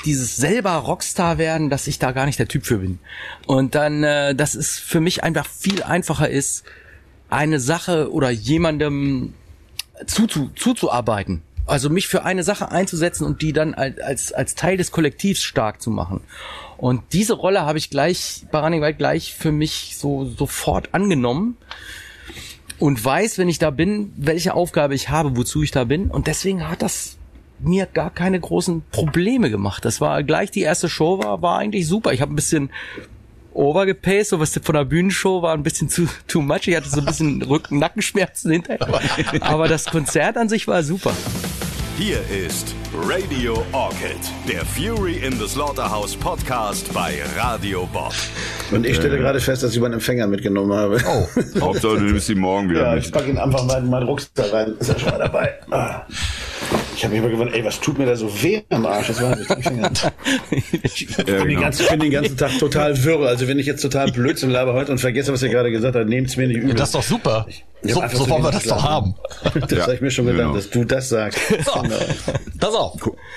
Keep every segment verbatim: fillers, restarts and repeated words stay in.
dieses selber Rockstar werden, dass ich da gar nicht der Typ für bin. Und dann, äh, dass es für mich einfach viel einfacher ist, eine Sache oder jemandem zuzu, zuzuarbeiten. Also mich für eine Sache einzusetzen und die dann als, als, als Teil des Kollektivs stark zu machen. Und diese Rolle habe ich gleich bei Running Wild gleich für mich so sofort angenommen und weiß, wenn ich da bin, welche Aufgabe ich habe, wozu ich da bin. Und deswegen hat das mir gar keine großen Probleme gemacht. Das war gleich die erste Show, war, war eigentlich super. Ich habe ein bisschen overgepaced, so was von der Bühnenshow war ein bisschen zu too much. Ich hatte so ein bisschen Rücken-Nackenschmerzen hinterher. Aber das Konzert an sich war super. Hier ist Radio Orchid, der Fury in the Slaughterhouse Podcast bei Radio Bob. Und ich stelle äh. gerade fest, dass ich meinen Empfänger mitgenommen habe. Oh, Hauptsache du nimmst ihn morgen wieder ja, mit. Ich packe ihn einfach mal in meinen Rucksack rein. Ist ja schon mal dabei. Ah. Ich habe mich immer gewundert, ey, was tut mir da so weh am Arsch? Das war nicht Finger. Ich bin, ja, genau. ich bin den ganzen Tag total wirr. Also wenn ich jetzt total Blödsinn laber heute und vergesse, was ihr gerade gesagt habt, nehmt's mir nicht übel. Das ist doch super. Ich, so so wollen wir das doch haben. Das ja, habe ich mir schon gedacht, genau. dass du das sagst. So, genau. Pass auf.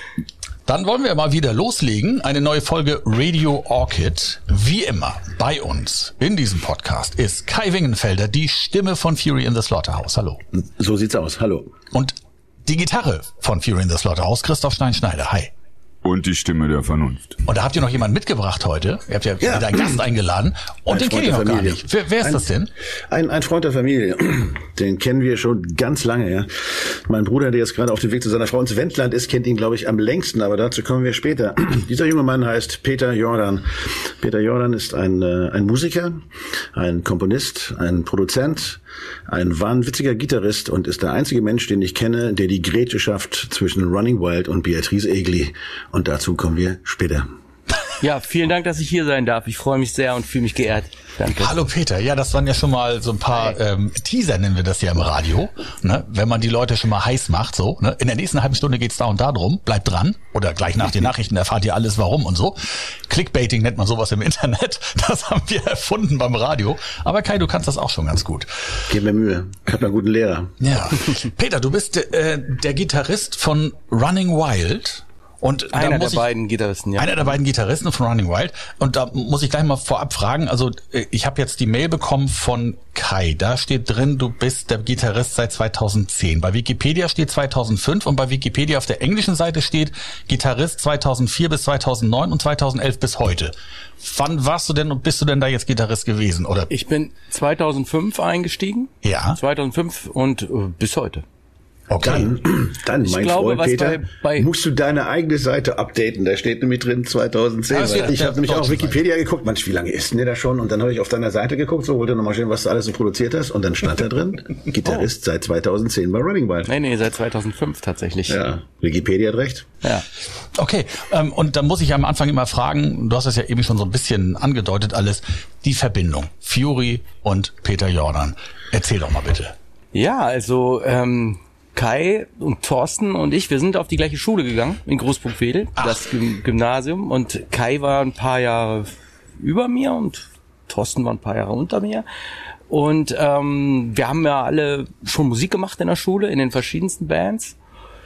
Dann wollen wir mal wieder loslegen. Eine neue Folge Radio Orchid. Wie immer bei uns in diesem Podcast ist Kai Wingenfelder, die Stimme von Fury in the Slaughterhouse. Hallo. So sieht's aus. Hallo. Und die Gitarre von Fury in the Slaughterhouse, Christoph Steinschneider. Hi. Und die Stimme der Vernunft. Und da habt ihr noch jemanden mitgebracht heute. Ihr habt ja, ja. wieder einen Gast eingeladen. Und ein den kenne ich noch gar nicht. Wer, wer ist ein, das denn? Ein, ein Freund der Familie. Den kennen wir schon ganz lange, ja. Mein Bruder, der jetzt gerade auf dem Weg zu seiner Frau ins Wendland ist, kennt ihn, glaube ich, am längsten. Aber dazu kommen wir später. Dieser junge Mann heißt Peter Jordan. Peter Jordan ist ein, äh, ein Musiker, ein Komponist, ein Produzent, ein wahnwitziger Gitarrist und ist der einzige Mensch, den ich kenne, der die Grätsche schafft zwischen Running Wild und Beatrice Egli. Und dazu kommen wir später. Ja, vielen Dank, dass ich hier sein darf. Ich freue mich sehr und fühle mich geehrt. Danke. Hallo Peter. Ja, das waren ja schon mal so ein paar ähm, Teaser, nennen wir das ja im Radio. Ne? Wenn man die Leute schon mal heiß macht, so. Ne? In der nächsten halben Stunde geht's da und da drum. Bleibt dran. Oder gleich nach den Nachrichten erfahrt ihr alles, warum und so. Clickbaiting nennt man sowas im Internet. Das haben wir erfunden beim Radio. Aber Kai, du kannst das auch schon ganz gut. Gib mir Mühe. Ich habe einen guten Lehrer. Ja. Peter, du bist äh, der Gitarrist von Running Wild. Und einer der ich, beiden Gitarristen, ja. Einer der beiden Gitarristen von Running Wild. Und da muss ich gleich mal vorab fragen, also ich habe jetzt die Mail bekommen von Kai. Da steht drin, du bist der Gitarrist seit zweitausendzehn. Bei Wikipedia steht zweitausendfünf und bei Wikipedia auf der englischen Seite steht Gitarrist zweitausendvier bis zweitausendneun und zweitausendelf bis heute. Wann warst du denn und bist du denn da jetzt Gitarrist gewesen? Oder? Ich bin zweitausendfünf eingestiegen. Ja. zweitausendfünf und äh, bis heute. Okay. Dann, dann mein glaube, Freund Peter, bei, bei musst du deine eigene Seite updaten. Da steht nämlich drin zweitausendzehn. Also, ich habe nämlich auch auf Wikipedia Seite. geguckt. Mensch, wie lange ist denn der da schon? Und dann habe ich auf deiner Seite geguckt, so wollte nochmal sehen, was du alles so produziert hast. Und dann stand da drin, Gitarrist oh. seit zweitausendzehn bei Running Wild. Nee, nee, seit zweitausendfünf tatsächlich. Ja, Wikipedia hat recht. Ja. Okay, ähm, und da muss ich am Anfang immer fragen, du hast es ja eben schon so ein bisschen angedeutet alles, die Verbindung Fury und Peter Jordan. Erzähl doch mal bitte. Ja, also ähm, Kai und Thorsten und ich, wir sind auf die gleiche Schule gegangen, in Großburg-Wedel, das Gymnasium. Und Kai war ein paar Jahre über mir und Thorsten war ein paar Jahre unter mir. Und ähm, wir haben ja alle schon Musik gemacht in der Schule, in den verschiedensten Bands.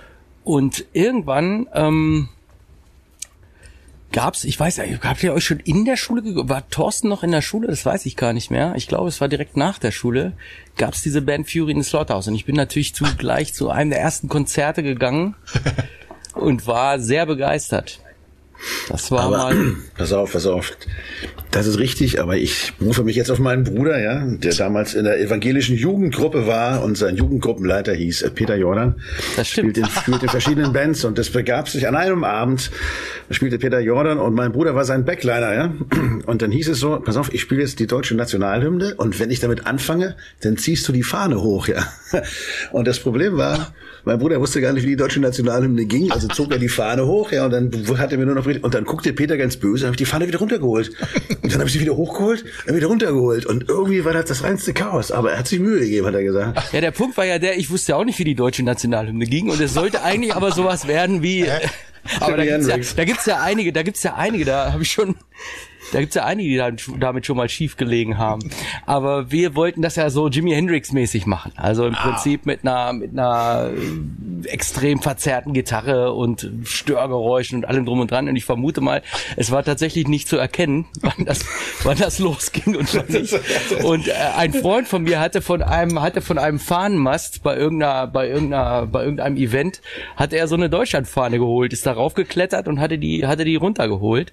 Und irgendwann ähm, gab's, ich weiß ja, habt ihr euch schon in der Schule, ge- war Thorsten noch in der Schule? Das weiß ich gar nicht mehr. Ich glaube, es war direkt nach der Schule, gab's diese Band Fury in the Slaughterhouse. Und ich bin natürlich zugleich zu einem der ersten Konzerte gegangen und war sehr begeistert. Das war aber, mal... Pass auf, pass auf. Das ist richtig, aber ich rufe mich jetzt auf meinen Bruder, ja, der damals in der evangelischen Jugendgruppe war und sein Jugendgruppenleiter hieß Peter Jordan. Das stimmt. Spielte in, spielte in verschiedenen Bands und das begab sich an einem Abend, spielte Peter Jordan und mein Bruder war sein Backliner, ja. Und dann hieß es so, pass auf, ich spiele jetzt die deutsche Nationalhymne und wenn ich damit anfange, dann ziehst du die Fahne hoch, ja. Und das Problem war, mein Bruder wusste gar nicht, wie die deutsche Nationalhymne ging, also zog er die Fahne hoch, ja, und dann hat er mir nur noch, und dann guckte Peter ganz böse, habe ich die Fahne wieder runtergeholt. Und dann habe ich sie wieder hochgeholt, dann wieder runtergeholt. Und irgendwie war das das reinste Chaos. Aber er hat sich Mühe gegeben, hat er gesagt. Ja, der Punkt war ja der, ich wusste ja auch nicht, wie die deutsche Nationalhymne ging. Und es sollte eigentlich aber sowas werden wie... Aber da gibt's ja, da gibt's ja einige, da gibt's ja einige, da habe ich schon Da gibt's ja einige, die da, damit schon mal schief gelegen haben. Aber wir wollten das ja so Jimi Hendrix-mäßig machen. Also im ah. Prinzip mit einer, mit einer extrem verzerrten Gitarre und Störgeräuschen und allem drum und dran. Und ich vermute mal, es war tatsächlich nicht zu erkennen, wann das, wann das losging und wann nicht. Und äh, ein Freund von mir hatte von einem, hatte von einem Fahnenmast bei irgendeiner, bei irgendeiner, bei irgendeinem Event, hatte er so eine Deutschlandfahne geholt, ist darauf geklettert und hatte die, hatte die runtergeholt.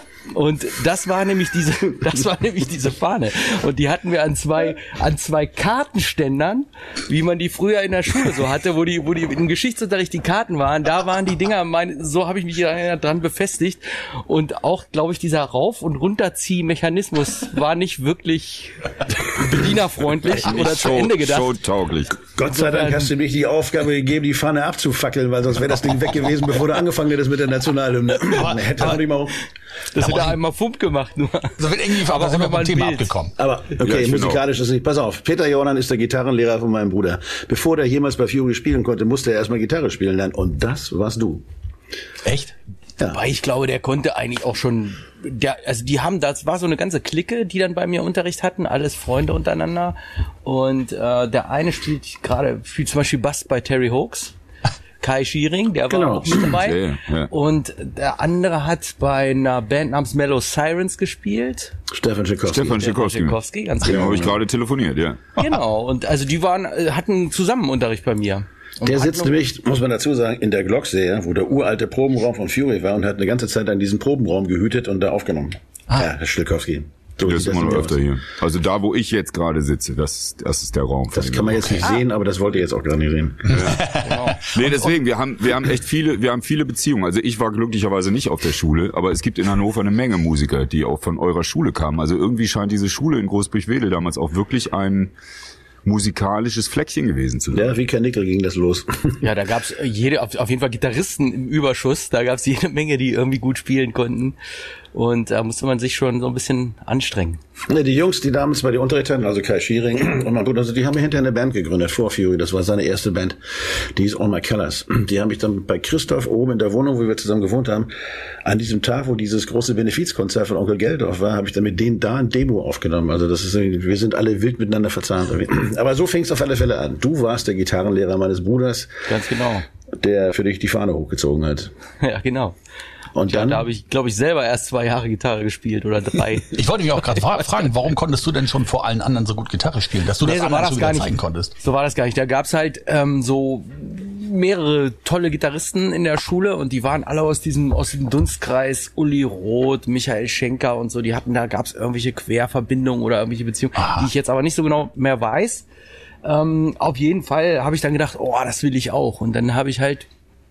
Und das war nämlich diese, das war nämlich diese Fahne. Und die hatten wir an zwei, an zwei Kartenständern, wie man die früher in der Schule so hatte, wo die, wo die im Geschichtsunterricht die Karten waren. Da waren die Dinger, mein, so habe ich mich dran befestigt. Und auch, glaube ich, dieser Rauf- und Runterziehmechanismus war nicht wirklich bedienerfreundlich oder zu Ende gedacht. Showtauglich. Gott sei Dank hast du mir die Aufgabe gegeben, die Fahne abzufackeln, weil sonst wäre das Ding weg gewesen, bevor du angefangen hättest mit der Nationalhymne. Hätte auch nicht mal. Das hätte einmal Fump gemacht, nur. So wird irgendwie, aber sind wir beim Thema abgekommen. Aber, okay, ja, musikalisch ist es nicht. Pass auf. Peter Jordan ist der Gitarrenlehrer von meinem Bruder. Bevor der jemals bei Fury spielen konnte, musste er erstmal Gitarre spielen lernen. Und das warst du. Echt? Ja. Wobei ich glaube, der konnte eigentlich auch schon, der, also die haben, das war so eine ganze Clique, die dann bei mir Unterricht hatten, alles Freunde untereinander. Und, äh, der eine spielt gerade, spielt zum Beispiel Bass bei Terry Hawks. Kai Schiering, der war genau. auch mit dabei. Ja, ja. Und der andere hat bei einer Band namens Mellow Sirens gespielt. Stefan Schikowski. Stefan Schikowski, ganz genau. genau. Habe ich gerade telefoniert, ja. Genau. Und also die waren, hatten zusammen Unterricht bei mir. Und der sitzt nämlich, muss man dazu sagen, in der Glocksee, wo der uralte Probenraum von Fury war und hat eine ganze Zeit an diesen Probenraum gehütet und da aufgenommen. Ah. Ja, Schikowski. So, das ist immer noch öfter hier. Also da, wo ich jetzt gerade sitze, das, das ist der Raum. Das kann man jetzt nicht sehen, aber das wollt ihr jetzt auch gar nicht sehen. Ja. Genau. Nee, deswegen, wir haben, wir haben echt viele, wir haben viele Beziehungen. Also ich war glücklicherweise nicht auf der Schule, aber es gibt in Hannover eine Menge Musiker, die auch von eurer Schule kamen. Also irgendwie scheint diese Schule in Großbüchwedel damals auch wirklich ein musikalisches Fleckchen gewesen zu sein. Ja, wie Karnickel ging das los. Ja, da gab's jede, auf, auf jeden Fall Gitarristen im Überschuss. Da gab's jede Menge, die irgendwie gut spielen konnten. Und da musste man sich schon so ein bisschen anstrengen. Ne, die Jungs, die damals bei dir Unterricht hatten, also Kai Schiering und mein Bruder, also die haben mir hinterher eine Band gegründet, vor Fury, das war seine erste Band, die hieß All My Colors. Die haben mich dann bei Christoph oben in der Wohnung, wo wir zusammen gewohnt haben, an diesem Tag, wo dieses große Benefizkonzert von Onkel Geldorf war, habe ich dann mit denen da ein Demo aufgenommen. Also das ist, wir sind alle wild miteinander verzahnt. Aber so fing es auf alle Fälle an. Du warst der Gitarrenlehrer meines Bruders. Ganz genau. Der für dich die Fahne hochgezogen hat. Ja, genau. Und dann, ja, da habe ich, glaube ich, selber erst zwei Jahre Gitarre gespielt oder drei. Ich wollte mich auch gerade fragen, warum konntest du denn schon vor allen anderen so gut Gitarre spielen, dass du nee, das so anderen gar nicht zeigen konntest? So war das gar nicht. Da gab's halt ähm, so mehrere tolle Gitarristen in der Schule und die waren alle aus diesem aus dem Dunstkreis. Uli Roth, Michael Schenker und so. Die hatten, da gab's irgendwelche Querverbindungen oder irgendwelche Beziehungen, ah. die ich jetzt aber nicht so genau mehr weiß. Ähm, auf jeden Fall habe ich dann gedacht, oh, das will ich auch. Und dann habe ich halt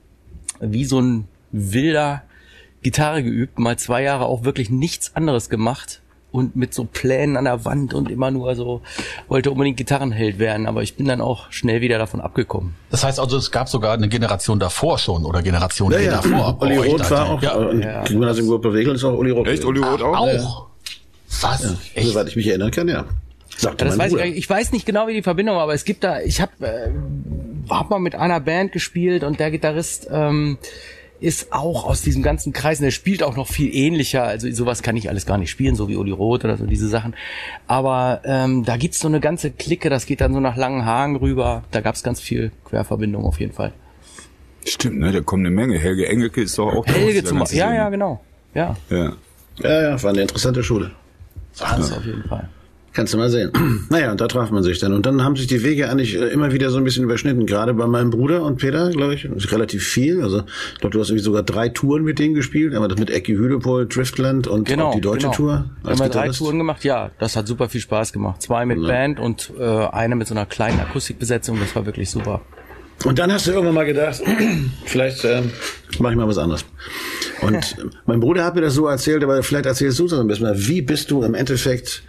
wie so ein wilder Gitarre geübt, mal zwei Jahre auch wirklich nichts anderes gemacht und mit so Plänen an der Wand und immer nur so, wollte unbedingt Gitarrenheld werden, aber ich bin dann auch schnell wieder davon abgekommen. Das heißt also, es gab sogar eine Generation davor schon oder Generationen ja, ja. davor. Uli Roth war auch, ja. und ja. Gymnasium Gruppe Regel ist auch Uli Roth. Echt, Uli Roth auch? Auch? Was? Ja, Echt? Soweit ich mich erinnern kann, ja. Sagte ja, das weiß ich, ich weiß nicht genau, wie die Verbindung war, aber es gibt da, ich habe äh, hab mal mit einer Band gespielt und der Gitarrist ähm, ist auch aus diesem ganzen Kreis, und der spielt auch noch viel ähnlicher, also sowas kann ich alles gar nicht spielen, so wie Uli Roth oder so diese Sachen, aber ähm, da gibt's so eine ganze Clique, das geht dann so nach Langenhagen rüber, da gab's ganz viel Querverbindung auf jeden Fall. Stimmt, ne, da kommt eine Menge, Helge Engelke ist doch auch... Helge zum Beispiel, ja, ja, genau, ja. Ja, ja, ja, war eine interessante Schule. War's ja. Auf jeden Fall. Kannst du mal sehen. Naja, und da traf man sich dann. Und dann haben sich die Wege eigentlich immer wieder so ein bisschen überschnitten. Gerade bei meinem Bruder und Peter, glaube ich, relativ viel. Also ich glaube, du hast irgendwie sogar drei Touren mit denen gespielt. Aber das mit Ecki Hüdepohl, Driftland und genau, auch die deutsche genau. Tour. Wir haben wir drei Touren gemacht, ja. Das hat super viel Spaß gemacht. Zwei mit ja. Band und äh, eine mit so einer kleinen Akustikbesetzung. Das war wirklich super. Und dann hast du irgendwann mal gedacht, vielleicht äh, mache ich mal was anderes. Und mein Bruder hat mir das so erzählt, aber vielleicht erzählst du es ein bisschen mal. Wie bist du im Endeffekt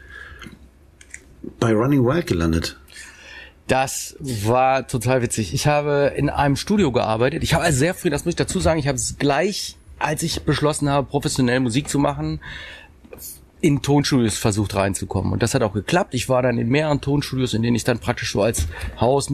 bei Running Wild gelandet? Das war total witzig. Ich habe in einem Studio gearbeitet. Ich habe also sehr früh, das muss ich dazu sagen, ich habe es gleich, als ich beschlossen habe, professionell Musik zu machen, in Tonstudios versucht reinzukommen. Und das hat auch geklappt. Ich war dann in mehreren Tonstudios, in denen ich dann praktisch so als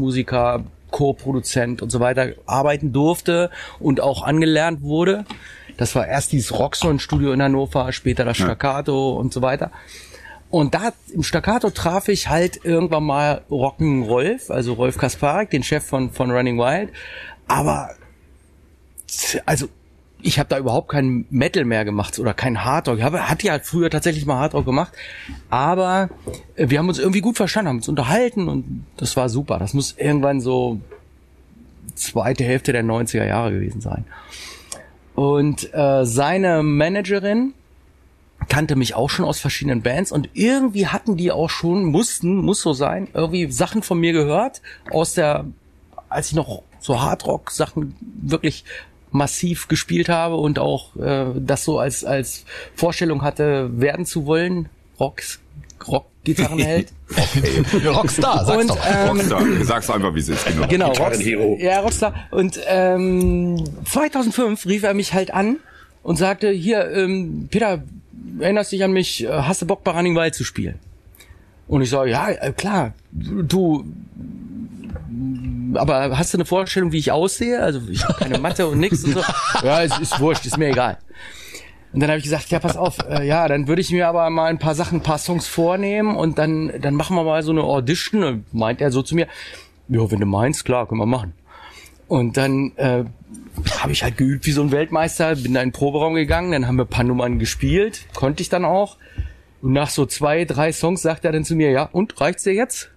Hausmusiker, Co-Produzent und so weiter arbeiten durfte und auch angelernt wurde. Das war erst dieses Roxon-Studio in Hannover, später das Staccato ja. und so weiter. Und da im Staccato traf ich halt irgendwann mal Rocken Rolf, also Rolf Kasparik, den Chef von von Running Wild. Aber also ich habe da überhaupt keinen Metal mehr gemacht oder keinen Hardrock. Ich habe, hatte ja halt früher tatsächlich mal Hardrock gemacht, aber wir haben uns irgendwie gut verstanden, haben uns unterhalten und das war super. Das muss irgendwann so zweite Hälfte der neunziger Jahre gewesen sein. Und äh, seine Managerin kannte mich auch schon aus verschiedenen Bands und irgendwie hatten die auch schon, mussten, muss so sein, irgendwie Sachen von mir gehört, aus der, als ich noch so Hardrock-Sachen wirklich massiv gespielt habe und auch äh, das so als als Vorstellung hatte, werden zu wollen, Rocks, Rock-Gitarrenheld. Okay. Rockstar, sag's und, doch. Ähm, Rockstar, sag's einfach, wie es ist. Genau, genau Rockstar, ja, Rockstar. Und ähm, zweitausendfünf rief er mich halt an und sagte, hier, ähm, Peter, erinnerst dich an mich, hast du Bock bei Running Wild zu spielen? Und ich sage, ja, klar, du, aber hast du eine Vorstellung, wie ich aussehe? Also ich habe keine Matte und nix und so. Ja, es ist wurscht, ist mir egal. Und dann habe ich gesagt, ja, pass auf, äh, ja, dann würde ich mir aber mal ein paar Sachen, ein paar Songs vornehmen und dann dann machen wir mal so eine Audition. Und meint er so zu mir, ja, wenn du meinst, klar, können wir machen. Und dann äh, habe ich halt geübt wie so ein Weltmeister, bin da in den Proberaum gegangen, dann haben wir ein paar Nummern gespielt, konnte ich dann auch. Und nach so zwei, drei Songs sagt er dann zu mir, ja, und, reicht's dir jetzt?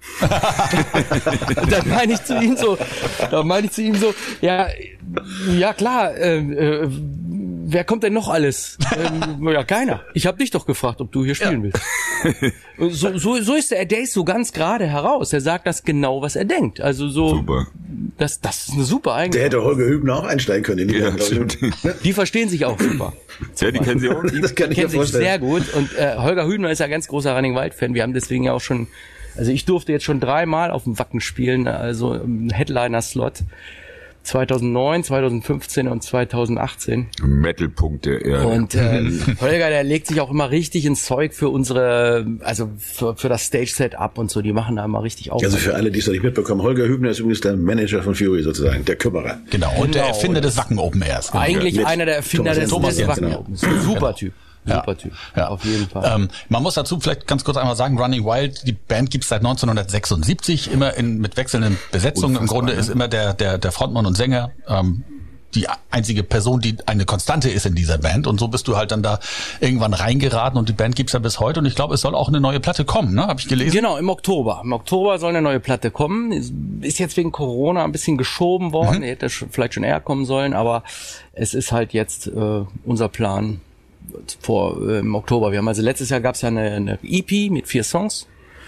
Und dann meine ich zu ihm so, dann meine ich zu ihm so, ja, ja klar, äh, äh, wer kommt denn noch alles? Ähm, ja, keiner. Ich habe dich doch gefragt, ob du hier spielen ja. willst. So, so, so ist er, der ist so ganz gerade heraus. Er sagt das genau, was er denkt. Also so, super. Das, das ist eine super Eigenschaften. Der hätte Holger Hübner auch einsteigen können. In die Ja, Band, die verstehen sich auch super. Ja, die kennen sie auch. das kann ich kennen mir sich vorstellen. sehr gut. Und äh, Holger Hübner ist ja ganz großer Running Wild Fan. Wir haben deswegen ja auch schon, also ich durfte jetzt schon dreimal auf dem Wacken spielen, also im Headliner-Slot. zweitausendneun, zweitausendfünfzehn und zweitausendachtzehn. Metal-Punkt der Erde. Und äh, Holger, der legt sich auch immer richtig ins Zeug für unsere, also für, für das Stage-Set-up und so. Die machen da immer richtig auf. Also für alle, die es noch nicht mitbekommen, Holger Hübner ist übrigens der Manager von Fury sozusagen, der Kümmerer. Genau, und der Genau. Erfinder des Wacken Open Airs. Genau. Eigentlich Mit einer der Erfinder Thomas des, Jensen. des Wacken. Genau. Super Genau. Typ. Ja. Super Typ. Ja. Auf jeden Fall. Ähm, man muss dazu vielleicht ganz kurz einmal sagen, Running Wild, die Band gibt's seit neunzehnhundertsechsundsiebzig, immer in, mit wechselnden Besetzungen. Im Grunde ist immer der, der, der Frontmann und Sänger, ähm, die einzige Person, die eine Konstante ist in dieser Band. Und so bist du halt dann da irgendwann reingeraten und die Band gibt's ja bis heute. Und ich glaube, es soll auch eine neue Platte kommen, ne? Habe ich gelesen. Genau, im Oktober. Im Oktober soll eine neue Platte kommen. Ist jetzt wegen Corona ein bisschen geschoben worden. Mhm. Hätte vielleicht schon eher kommen sollen, aber es ist halt jetzt äh, unser Plan vor äh, im Oktober. Wir haben also letztes Jahr gab's ja eine, eine E P mit vier Songs.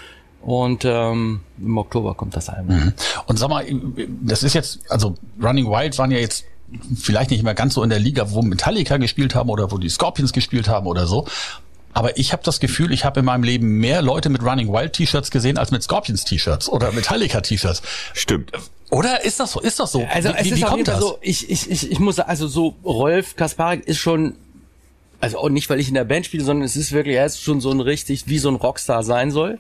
Und ähm, im Oktober kommt das Album. Mhm. Und sag mal, das ist jetzt, also Running Wild waren ja jetzt vielleicht nicht mehr ganz so in der Liga, wo Metallica gespielt haben oder wo die Scorpions gespielt haben oder so. Aber ich habe das Gefühl, ich habe in meinem Leben mehr Leute mit Running Wild T-Shirts gesehen als mit Scorpions T-Shirts oder Metallica T-Shirts. Stimmt. Oder ist das so? Ist das so? Also wie, es wie, ist wie auf kommt jeden Fall das? so, ich, ich, ich, ich muss sagen, also so Rolf Kasparik ist schon, also auch nicht, weil ich in der Band spiele, sondern es ist wirklich, er ist schon so ein richtig, wie so ein Rockstar sein soll.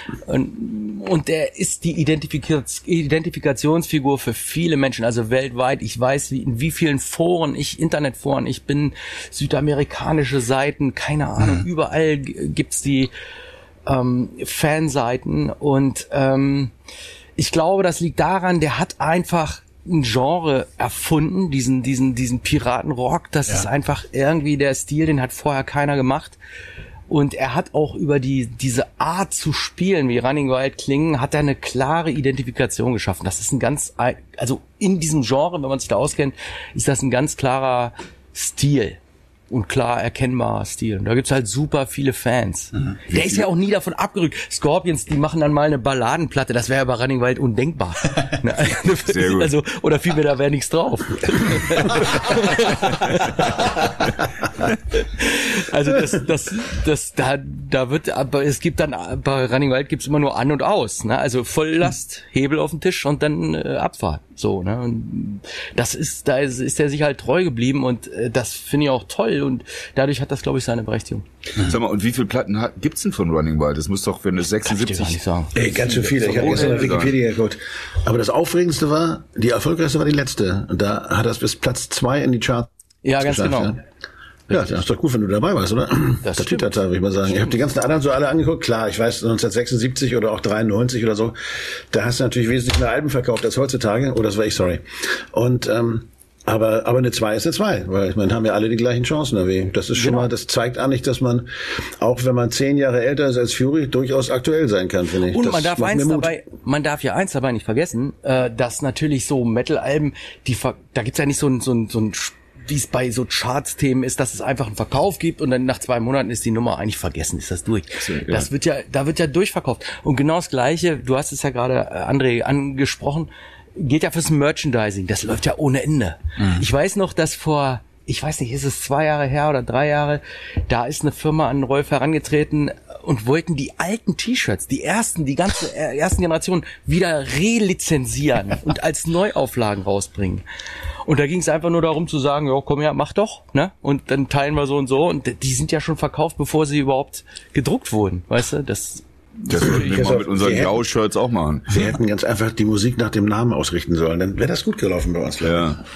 Und, und der ist die Identifikaz- Identifikationsfigur für viele Menschen, also weltweit. Ich weiß, wie, in wie vielen Foren, ich, Internetforen, ich bin südamerikanische Seiten, keine Ahnung, mhm. überall g- gibt's die ähm, Fanseiten. Und ähm, ich glaube, das liegt daran, der hat einfach ein Genre erfunden, diesen diesen diesen Piratenrock, das ja. ist einfach irgendwie der Stil, den hat vorher keiner gemacht. Und er hat auch über die diese Art zu spielen, wie Running Wild klingen, hat er eine klare Identifikation geschaffen. Das ist ein ganz, also in diesem Genre, wenn man sich da auskennt, ist das ein ganz klarer Stil und klar erkennbarer Stil. Und da gibt's halt super viele Fans. Mhm. Der ist ja auch nie davon abgerückt. Scorpions, die machen dann mal eine Balladenplatte, das wäre ja bei Running Wild undenkbar. Sehr gut. Also, oder vielmehr, da wäre nichts drauf. Also das, das, das, da, da wird, aber es gibt dann, bei Running Wild gibt's immer nur an und aus, ne? Also Volllast, Hebel auf den Tisch und dann äh, Abfahrt, so, ne? Und das ist, da ist, ist er sich halt treu geblieben und äh, das finde ich auch toll und dadurch hat das, glaube ich, seine Berechtigung. Sag mal, und wie viele Platten hat, gibt's denn von Running Wild? Das muss doch, wenn es sechsundsiebzig... Kann ich dir gar nicht sagen. Ey, ganz schön viele. Ich habe gestern auf Wikipedia geguckt. Aber das Aufregendste war, die erfolgreichste war die letzte. Und da hat er es bis Platz zwei in die Charts Ja, ganz geschafft, genau. Ja. Ja, das ist doch gut, wenn du dabei warst, oder? Das der Titata, würde ich mal sagen. Ich habe die ganzen anderen so alle angeguckt. Klar, ich weiß, neunzehnhundertsechsundsiebzig oder auch dreiundneunzig oder so, da hast du natürlich wesentlich mehr Alben verkauft als heutzutage. Oh, das war ich, sorry. Und ähm, aber aber eine zwei ist eine zwei, weil ich meine, haben ja alle die gleichen Chancen erwähnt. Das ist schon genau. mal, das zeigt eigentlich, dass man, auch wenn man zehn Jahre älter ist als Fury, durchaus aktuell sein kann, finde ich. Und das man darf eins dabei, man darf ja eins dabei nicht vergessen, äh, dass natürlich so Metal-Alben, die da gibt's ja nicht so ein so ein so ein wie es bei so Charts-Themen ist, dass es einfach einen Verkauf gibt und dann nach zwei Monaten ist die Nummer eigentlich vergessen, ist das durch. So, ja. Das wird ja, da wird ja durchverkauft. Und genau das Gleiche, du hast es ja gerade, André, angesprochen, geht ja fürs Merchandising. Das läuft ja ohne Ende. Mhm. Ich weiß noch, dass vor, ich weiß nicht, ist es zwei Jahre her oder drei Jahre, da ist eine Firma an Rolf herangetreten und wollten die alten T-Shirts, die ersten, die ganze äh, ersten Generationen wieder relizenzieren und als Neuauflagen rausbringen. Und da ging es einfach nur darum zu sagen, ja, komm her, mach doch, ne? Und dann teilen wir so und so. Und die sind ja schon verkauft, bevor sie überhaupt gedruckt wurden, weißt du? Das, das würden wir mal mit unseren Grau-Shirts auch machen. Wir hätten ganz einfach die Musik nach dem Namen ausrichten sollen. Dann wäre das gut gelaufen bei uns. Ja.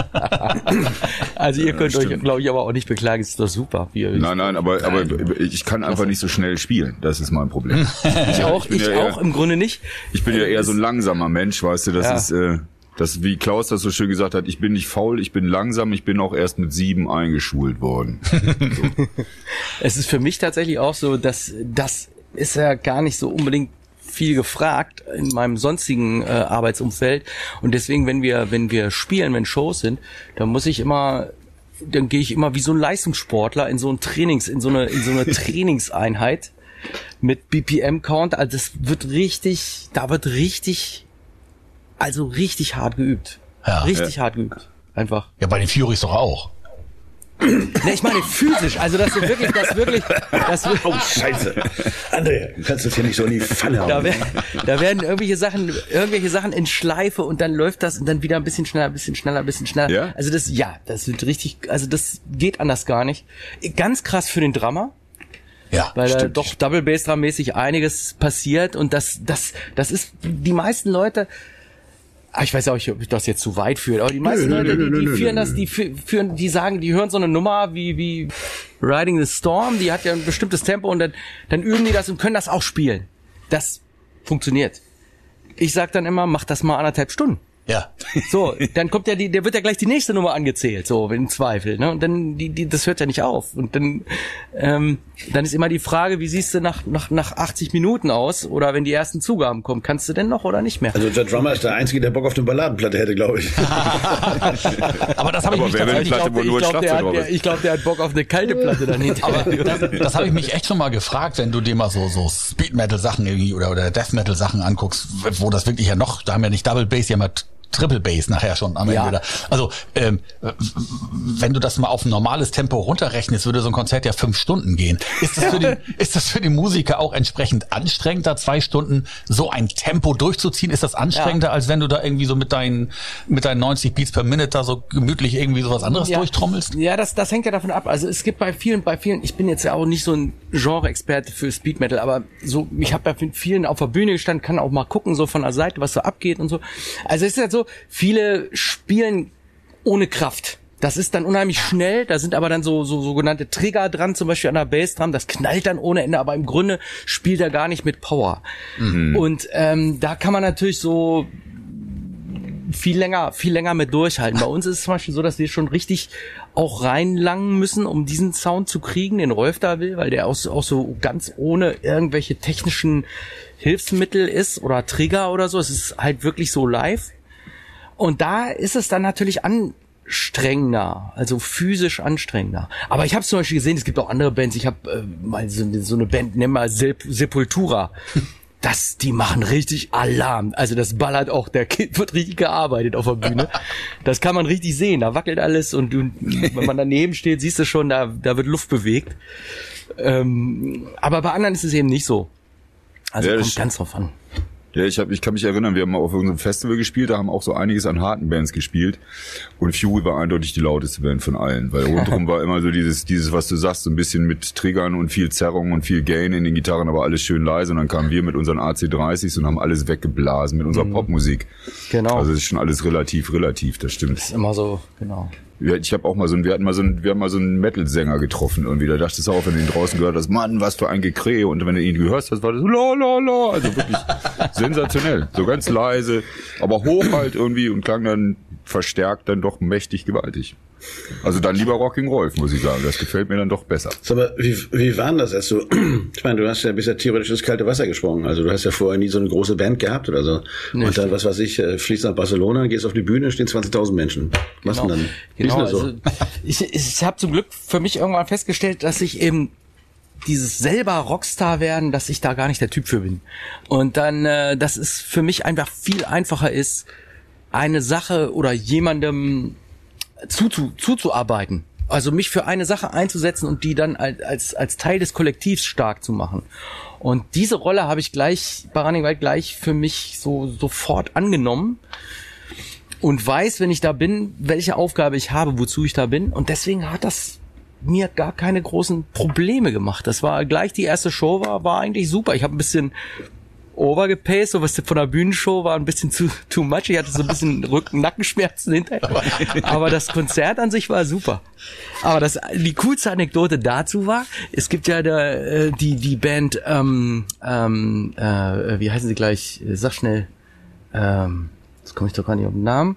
Also ihr könnt ja, euch, glaube ich, aber auch nicht beklagen. Es ist doch super. Wie nein, nein, aber, nein. aber ich kann einfach nicht so schnell spielen. Das ist mein Problem. Ich auch, ich, ich ja auch eher, im Grunde nicht. Ich bin ja eher so ein langsamer Mensch, weißt du, das ja. ist... Äh, Das, wie Klaus das so schön gesagt hat, ich bin nicht faul, ich bin langsam, ich bin auch erst mit sieben eingeschult worden. So. Es ist für mich tatsächlich auch so, dass das ist ja gar nicht so unbedingt viel gefragt in meinem sonstigen äh, Arbeitsumfeld. Und deswegen, wenn wir, wenn wir spielen, wenn Shows sind, dann muss ich immer, dann gehe ich immer wie so ein Leistungssportler in so ein Trainings, in so eine, in so eine Trainingseinheit mit B P M-Count. Also das wird richtig, da wird richtig Also richtig hart geübt. Ja, richtig ja. hart geübt. Einfach. Ja, bei den Furies doch auch. Ne, ich meine physisch. Also das ist wirklich, das wirklich, das wirklich. Oh, Scheiße. André, du kannst das hier nicht so in die Pfanne hauen. Da, wär, da werden irgendwelche Sachen, irgendwelche Sachen in Schleife und dann läuft das und dann wieder ein bisschen schneller, ein bisschen schneller, ein bisschen schneller. Ja? Also das, ja, das wird richtig, also das geht anders gar nicht. Ganz krass für den Drummer. Ja, weil da doch Double Bass Drum mäßig einiges passiert und das, das, das ist, die meisten Leute, ich weiß auch nicht, ob ich das jetzt zu weit führe, aber die meisten nö, Leute, nö, die, die nö, führen nö, das, die führen, die sagen, die hören so eine Nummer wie, wie Riding the Storm, die hat ja ein bestimmtes Tempo und dann, dann üben die das und können das auch spielen. Das funktioniert. Ich sag dann immer, mach das mal anderthalb Stunden. Ja. So, dann kommt ja die, der wird ja gleich die nächste Nummer angezählt, so, im Zweifel, ne? Und dann, die, die, das hört ja nicht auf. Und dann, ähm, dann ist immer die Frage, wie siehst du nach, nach, nach achtzig Minuten aus? Oder wenn die ersten Zugaben kommen, kannst du denn noch oder nicht mehr? Also der Drummer ist der Einzige, der Bock auf eine Balladenplatte hätte, glaube ich. Aber das habe ich mich tatsächlich, ich glaube, glaub, der, der, ich glaub, der hat Bock auf eine kalte Platte dann hinterher. Aber das, das habe ich mich echt schon mal gefragt, wenn du dir mal so, so Speed Metal Sachen irgendwie oder, oder Death Metal Sachen anguckst, wo das wirklich ja noch, da haben ja nicht Double Bass, die haben ja Triple Bass nachher schon am Ende. Ja. Also ähm, wenn du das mal auf ein normales Tempo runterrechnest, würde so ein Konzert ja fünf Stunden gehen. Ist das für den, ist das für den Musiker auch entsprechend anstrengender, zwei Stunden so ein Tempo durchzuziehen? Ist das anstrengender, ja. als wenn du da irgendwie so mit deinen mit deinen neunzig Beats per Minute da so gemütlich irgendwie sowas anderes ja. durchtrommelst? Ja, das das hängt ja davon ab. Also es gibt bei vielen, bei vielen, ich bin jetzt ja auch nicht so ein Genre-Experte für Speed Metal, aber so, ich habe bei vielen auf der Bühne gestanden, kann auch mal gucken, so von der Seite, was so abgeht und so. Also es ist halt so, viele spielen ohne Kraft. Das ist dann unheimlich schnell, da sind aber dann so, so sogenannte Trigger dran, zum Beispiel an der Bassdrum, das knallt dann ohne Ende, aber im Grunde spielt er gar nicht mit Power. Mhm. Und ähm, da kann man natürlich so viel länger, viel länger mit durchhalten. Bei uns ist es zum Beispiel so, dass wir schon richtig auch reinlangen müssen, um diesen Sound zu kriegen, den Rolf da will, weil der auch so, auch so ganz ohne irgendwelche technischen Hilfsmittel ist oder Trigger oder so. Es ist halt wirklich so live. Und da ist es dann natürlich anstrengender, also physisch anstrengender. Aber ich habe zum Beispiel gesehen, es gibt auch andere Bands. Ich habe äh, mal so, so eine Band, nennen wir Sep- Sepultura. Das, die machen richtig Alarm. Also das ballert auch, der Kind wird richtig gearbeitet auf der Bühne. Das kann man richtig sehen. Da wackelt alles und du, wenn man daneben steht, siehst du schon, da, da wird Luft bewegt. Ähm, aber bei anderen ist es eben nicht so. Also ja, kommt ganz drauf an. Ja, ich, hab, ich kann mich erinnern, wir haben mal auf unserem Festival gespielt, da haben auch so einiges an harten Bands gespielt und Fury war eindeutig die lauteste Band von allen, weil rundherum war immer so dieses, dieses, was du sagst, so ein bisschen mit Triggern und viel Zerrung und viel Gain in den Gitarren, aber alles schön leise und dann kamen wir mit unseren A C dreißigs und haben alles weggeblasen mit unserer mhm. Popmusik. Genau. Also es ist schon alles relativ, relativ, das stimmt. Das ist immer so, genau. Ich habe auch mal so ein, wir hatten mal so ein, wir haben mal so einen Metal-Sänger getroffen irgendwie. Da dachtest du auch, wenn du ihn draußen gehört hast, Mann, was für ein Gekrähe. Und wenn du ihn gehört hast, war das so la la la. Also wirklich sensationell. So ganz leise, aber hoch halt irgendwie und klang dann verstärkt dann doch mächtig gewaltig. Also dann lieber Rocking Rolf, muss ich sagen. Das gefällt mir dann doch besser. Sag mal, wie, wie war denn das, als du, ich meine, du hast ja bisher theoretisch ins kalte Wasser gesprungen. Also du hast ja vorher nie so eine große Band gehabt oder so. Nicht. Und dann, was weiß ich, fliegst nach Barcelona, gehst auf die Bühne, stehen zwanzigtausend Menschen. Was genau. denn dann? Genau, ist denn so? Also ich, ich habe zum Glück für mich irgendwann festgestellt, dass ich eben dieses selber Rockstar werden, dass ich da gar nicht der Typ für bin. Und dann, äh, dass es für mich einfach viel einfacher ist, eine Sache oder jemandem Zuzu, zuzuarbeiten. Also mich für eine Sache einzusetzen und die dann als, als, als Teil des Kollektivs stark zu machen. Und diese Rolle habe ich gleich, bei Running Wild gleich für mich so sofort angenommen und weiß, wenn ich da bin, welche Aufgabe ich habe, wozu ich da bin. Und deswegen hat das mir gar keine großen Probleme gemacht. Das war gleich die erste Show, war, war eigentlich super. Ich habe ein bisschen overgepaced, so was von der Bühnenshow war ein bisschen zu too much. Ich hatte so ein bisschen Rücken-Nackenschmerzen hinterher. Aber das Konzert an sich war super. Aber das, die coolste Anekdote dazu war, es gibt ja da, die, die Band, ähm, ähm, äh, wie heißen sie gleich? Sag schnell. Ähm, jetzt komme ich doch gar nicht auf den Namen.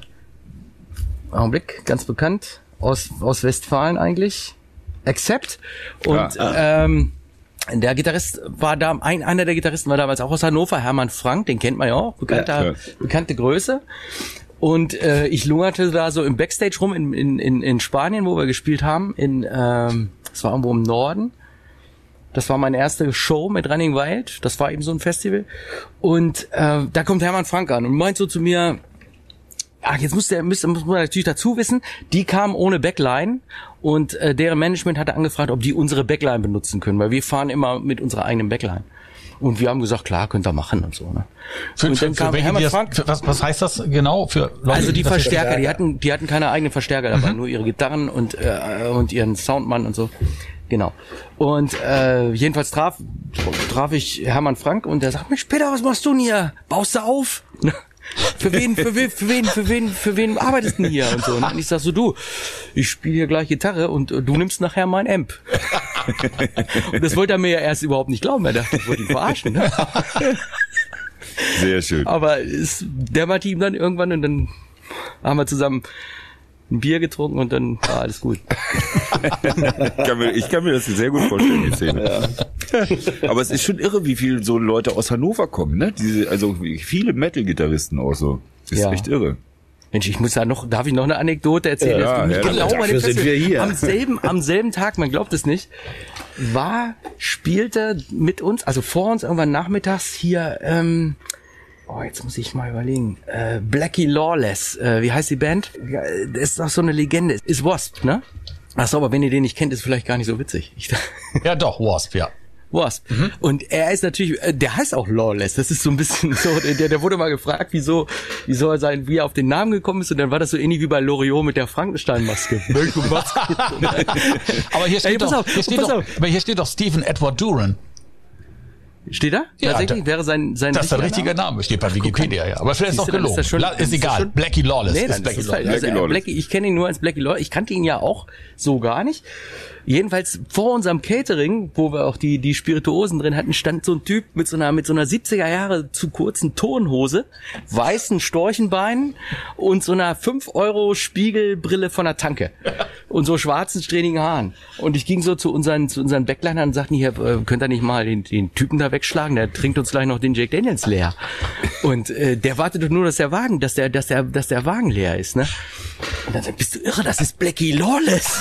Augenblick, ganz bekannt. Aus, aus Westfalen eigentlich. Accept. Und, ja. ähm, Der Gitarrist war da, ein, einer der Gitarristen war damals auch aus Hannover, Hermann Frank, den kennt man ja auch, bekannter, ja, bekannte Größe. Und äh, ich lungerte da so im Backstage rum in, in, in, in Spanien, wo wir gespielt haben, in, ähm, das war irgendwo im Norden. Das war meine erste Show mit Running Wild, das war eben so ein Festival. Und äh, da kommt Hermann Frank an und meint so zu mir, ach, jetzt muss der, muss, muss man natürlich dazu wissen, die kamen ohne Backline und äh, deren Management hatte angefragt, ob die unsere Backline benutzen können, weil wir fahren immer mit unserer eigenen Backline. Und wir haben gesagt, klar, könnt ihr machen und so. Ne? Für, und dann für, kam für Hermann das, Frank. Für, was, was heißt das genau für Leute? Also die Verstärker, die hatten, die hatten keine eigenen Verstärker dabei, mhm. nur ihre Gitarren und äh, und ihren Soundmann und so. Genau. Und äh, jedenfalls traf traf ich Hermann Frank und der sagt, Mensch, Peter, was machst du denn hier? Baust du auf? Für wen, für wen, für wen, für wen, für wen arbeitest du denn hier? Und so. Und ich sag so, du, ich spiele hier gleich Gitarre und du nimmst nachher mein Amp. Und das wollte er mir ja erst überhaupt nicht glauben. Er dachte, ich wollte ihn verarschen. Ne? Sehr schön. Aber es dämmerte ihm dann irgendwann und dann haben wir zusammen ein Bier getrunken und dann war alles gut. ich, kann mir, ich kann mir das sehr gut vorstellen, die Szene. Ja. Aber es ist schon irre, wie viele so Leute aus Hannover kommen, ne? Diese, also viele Metal-Gitarristen auch so. Das ist ja echt irre. Mensch, ich muss da noch, darf ich noch eine Anekdote erzählen? Ja, das ja, genau ja, bei dem sind wir hier. Am selben, am selben Tag, man glaubt es nicht, war, spielte mit uns, also vor uns irgendwann nachmittags hier, ähm, oh, jetzt muss ich mal überlegen. Äh, Blackie Lawless, äh, wie heißt die Band? Ja, das ist doch so eine Legende. Ist Wasp, ne? Ach so, aber wenn ihr den nicht kennt, ist vielleicht gar nicht so witzig. Ich, ja, doch, Wasp, ja. Wasp. Mhm. Und er ist natürlich, äh, der heißt auch Lawless. Das ist so ein bisschen so, der, der wurde mal gefragt, wieso, wie soll er sein, wie er auf den Namen gekommen ist. Und dann war das so ähnlich wie bei Loriot mit der Frankenstein-Maske. aber hier steht Ey, doch, auf, hier steht doch, aber hier steht doch Stephen Edward Duran. Steht da? Ja, tatsächlich da, wäre sein sein das ist ein richtiger Name? Name, steht bei Wikipedia, ja. Aber vielleicht ist auch gelogen. Ist, schon, ist, ist egal. Schon, Blackie Lawless nee, ist Blackie Lawless. Also, Blackie Blackie, ich kenne ihn nur als Blackie Lawless. Ich kannte ihn ja auch so gar nicht. Jedenfalls vor unserem Catering, wo wir auch die die Spirituosen drin hatten, stand so ein Typ mit so einer mit so einer siebziger Jahre zu kurzen Turnhose, weißen Storchenbeinen und so einer fünf Euro Spiegelbrille von der Tanke und so schwarzen strähnigen Haaren. Und ich ging so zu unseren zu unseren Backlinern und sagten, hier könnt ihr nicht mal den den Typen da wegschlagen, der trinkt uns gleich noch den Jack Daniels leer. Und äh, der wartet doch nur, dass der Wagen, dass der dass der dass der Wagen leer ist, ne? Und dann sagt, bist du irre, das ist Blackie Lawless.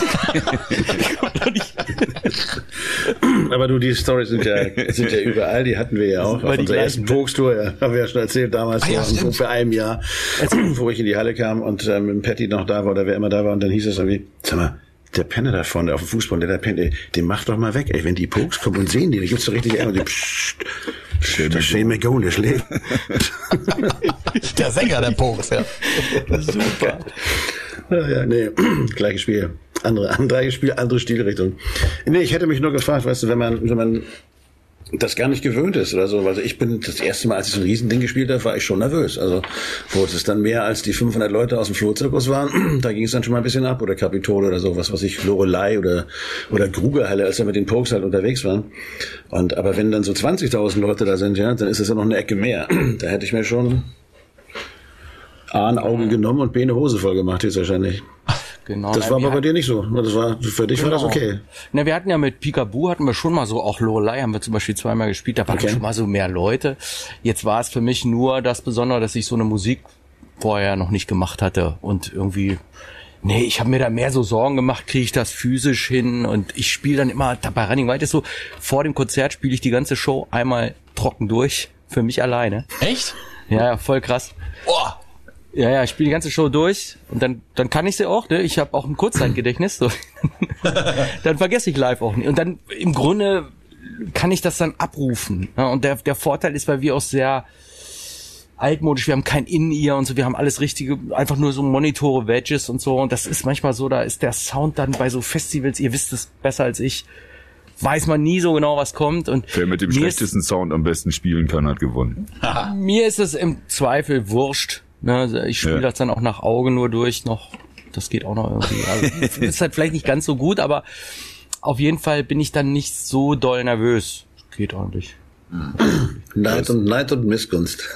Aber du, die Storys sind ja, sind ja überall, die hatten wir ja auch. Auf unserer ersten Pokes-Tour, ja, haben wir ja schon erzählt, damals ah, ja, vor ungefähr einem Jahr, wo ich in die Halle kam und äh, mit Patty noch da war oder wer immer da war und dann hieß es irgendwie, sag mal, der Penner da vorne auf dem Fußball, der da pennt, ey, den macht doch mal weg, ey, wenn die Pokes kommen und sehen die, da gibt's doch richtig Ärger, die pssst, der Shane McGowan, der schläft. Der Sänger der Pokes, ja. Super. Ja, ja, nee, gleiches Spiel. Andere, andere Spiel, andere Stilrichtung. Nee, ich hätte mich nur gefragt, weißt du, wenn man, wenn man das gar nicht gewöhnt ist oder so. Also ich bin das erste Mal, als ich so ein Riesending gespielt habe, war ich schon nervös. Also wo es dann mehr als die fünfhundert Leute aus dem Flohzirkus waren, da ging es dann schon mal ein bisschen ab. Oder Kapitol oder so, was weiß ich, Lorelei oder oder Grugerhalle, als wir mit den Pokes halt unterwegs waren. Und aber wenn dann so zwanzigtausend Leute da sind, ja, dann ist es ja noch eine Ecke mehr. Da hätte ich mir schon A ein Auge genommen und B eine Hose voll gemacht jetzt wahrscheinlich. Genau. Das war aber bei dir nicht so. Das war, für dich genau. war das okay. Na, wir hatten ja mit Peekaboo hatten wir schon mal so, auch Lorelei haben wir zum Beispiel zweimal gespielt, da waren okay. schon mal so mehr Leute. Jetzt war es für mich nur das Besondere, dass ich so eine Musik vorher noch nicht gemacht hatte und irgendwie, nee, ich habe mir da mehr so Sorgen gemacht, kriege ich das physisch hin und ich spiele dann immer, bei Running Wild ist so, vor dem Konzert spiele ich die ganze Show einmal trocken durch, für mich alleine. Echt? Ja, ja, voll krass. Boah. Ja, ja, ich spiele die ganze Show durch und dann dann kann ich sie auch, ne? Ich habe auch ein Kurzzeitgedächtnis, so. Dann vergesse ich live auch nicht. Und dann im Grunde kann ich das dann abrufen. Ja? Und der der Vorteil ist, weil wir auch sehr altmodisch, wir haben kein In-Ear und so, wir haben alles richtige, einfach nur so Monitore, Wedges und so. Und das ist manchmal so, da ist der Sound dann bei so Festivals, ihr wisst es besser als ich, weiß man nie so genau, was kommt. Und wer mit dem schlechtesten ist, Sound am besten spielen kann, hat gewonnen. Mir ist es im Zweifel wurscht. Ne, ich spiele ja. das dann auch nach Auge nur durch noch. Das geht auch noch irgendwie. Also, ist halt vielleicht nicht ganz so gut, aber auf jeden Fall bin ich dann nicht so doll nervös. Geht ordentlich. Neid und, Neid und Missgunst.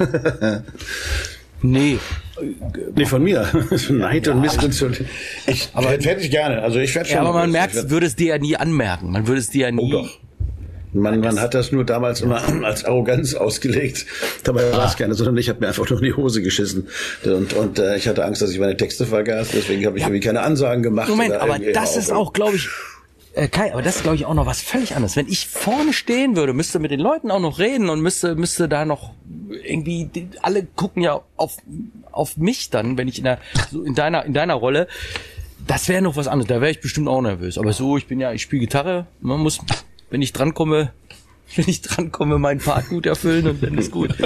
Nee. Nee, von mir. Neid ja, und Missgunst. Ich aber, hätte ich gerne. Also ich werde schon. Ja, aber man merkt, es würde es dir ja nie anmerken. Man würde es dir ja nie. Oh doch. Man, man hat das nur damals immer als Arroganz ausgelegt. Dabei war es keine, sondern ich habe mir einfach nur in die Hose geschissen. Und, und äh, ich hatte Angst, dass ich meine Texte vergaß. Deswegen habe ich ja. irgendwie keine Ansagen gemacht. Moment, aber das ist auch, glaube ich, äh, Kai, aber das ist, glaube ich, auch noch was völlig anderes. Wenn ich vorne stehen würde, müsste mit den Leuten auch noch reden und müsste müsste da noch irgendwie, die, alle gucken ja auf auf mich dann, wenn ich in der so in deiner in deiner Rolle. Das wäre noch was anderes. Da wäre ich bestimmt auch nervös. Aber so, ich bin ja, ich spiele Gitarre. Man muss Wenn ich drankomme, wenn ich drankomme, meinen Part gut erfüllen und dann ist gut.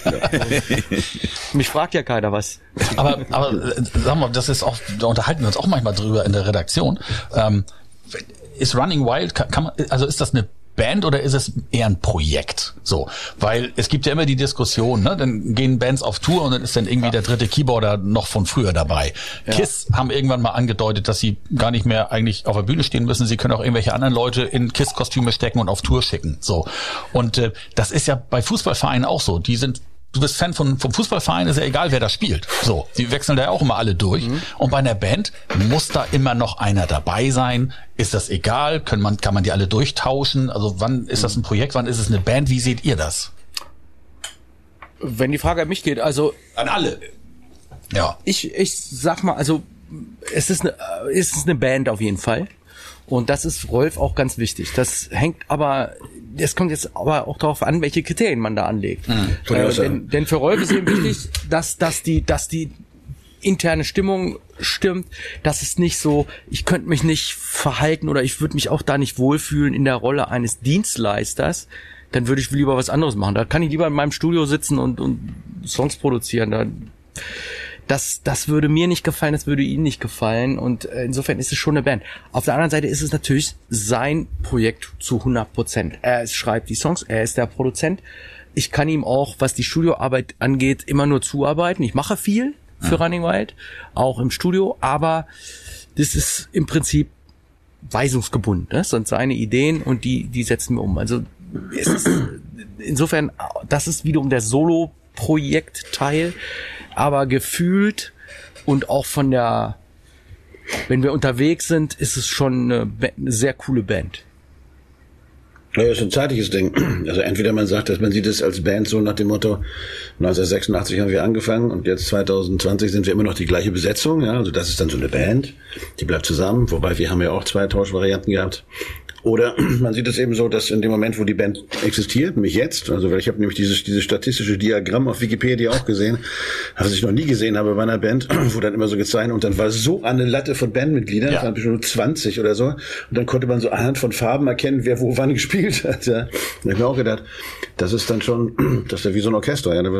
Mich fragt ja keiner was. Aber, aber sag mal, das ist auch, da unterhalten wir uns auch manchmal drüber in der Redaktion. Ähm, ist Running Wild, kann, kann man, also ist das eine Band oder ist es eher ein Projekt? So, weil es gibt ja immer die Diskussion, ne? Dann gehen Bands auf Tour und dann ist dann irgendwie ja. der dritte Keyboarder noch von früher dabei. Ja. Kiss haben irgendwann mal angedeutet, dass sie gar nicht mehr eigentlich auf der Bühne stehen müssen. Sie können auch irgendwelche anderen Leute in Kiss-Kostüme stecken und auf Tour schicken. So, und äh, das ist ja bei Fußballvereinen auch so. Die sind Du bist Fan von, vom Fußballverein, ist ja egal, wer da spielt. So, die wechseln da ja auch immer alle durch. Mhm. Und bei einer Band muss da immer noch einer dabei sein. Ist das egal? Können man, kann man die alle durchtauschen? Also wann ist das ein Projekt? Wann ist es eine Band? Wie seht ihr das? Wenn die Frage an mich geht, also an alle. Ja. Ich, ich sag mal, also es ist eine, es ist eine Band auf jeden Fall. Und das ist Rolf auch ganz wichtig. Das hängt aber, es kommt jetzt aber auch darauf an, welche Kriterien man da anlegt. Mhm. Äh, denn, denn für Rolf ist eben wichtig, dass, dass die, dass die interne Stimmung stimmt, dass es nicht so, ich könnte mich nicht verhalten oder ich würde mich auch da nicht wohlfühlen in der Rolle eines Dienstleisters. Dann würde ich lieber was anderes machen. Da kann ich lieber in meinem Studio sitzen und, und Songs produzieren. Da, Das, das würde mir nicht gefallen, das würde Ihnen nicht gefallen und insofern ist es schon eine Band. Auf der anderen Seite ist es natürlich sein Projekt zu hundert Prozent. Er schreibt die Songs, er ist der Produzent. Ich kann ihm auch, was die Studioarbeit angeht, immer nur zuarbeiten. Ich mache viel für ja. Running Wild, auch im Studio, aber das ist im Prinzip weisungsgebunden. Das sind seine Ideen und die, die setzen wir um. Also es ist insofern, das ist wiederum der Solo-Projektteil. Aber gefühlt und auch von der, wenn wir unterwegs sind, ist es schon eine, eine sehr coole Band. Ja, das ist ein zeitliches Ding. Also entweder man sagt, dass man sieht es als Band so nach dem Motto, neunzehnhundertsechsundachtzig haben wir angefangen und jetzt zwanzig zwanzig sind wir immer noch die gleiche Besetzung. Ja, also das ist dann so eine Band, die bleibt zusammen. Wobei wir haben ja auch zwei Tauschvarianten gehabt. Oder man sieht es eben so, dass in dem Moment, wo die Band existiert, nämlich jetzt, also weil ich habe nämlich dieses dieses statistische Diagramm auf Wikipedia auch gesehen, was ich noch nie gesehen habe bei einer Band, wo dann immer so gezeigt und dann war so eine Latte von Bandmitgliedern, ja. das waren bestimmt zwanzig oder so, und dann konnte man so anhand von Farben erkennen, wer wo wann gespielt hat. Ja. Da habe ich mir auch gedacht, das ist dann schon, das ist ja wie so ein Orchester, ja, da wird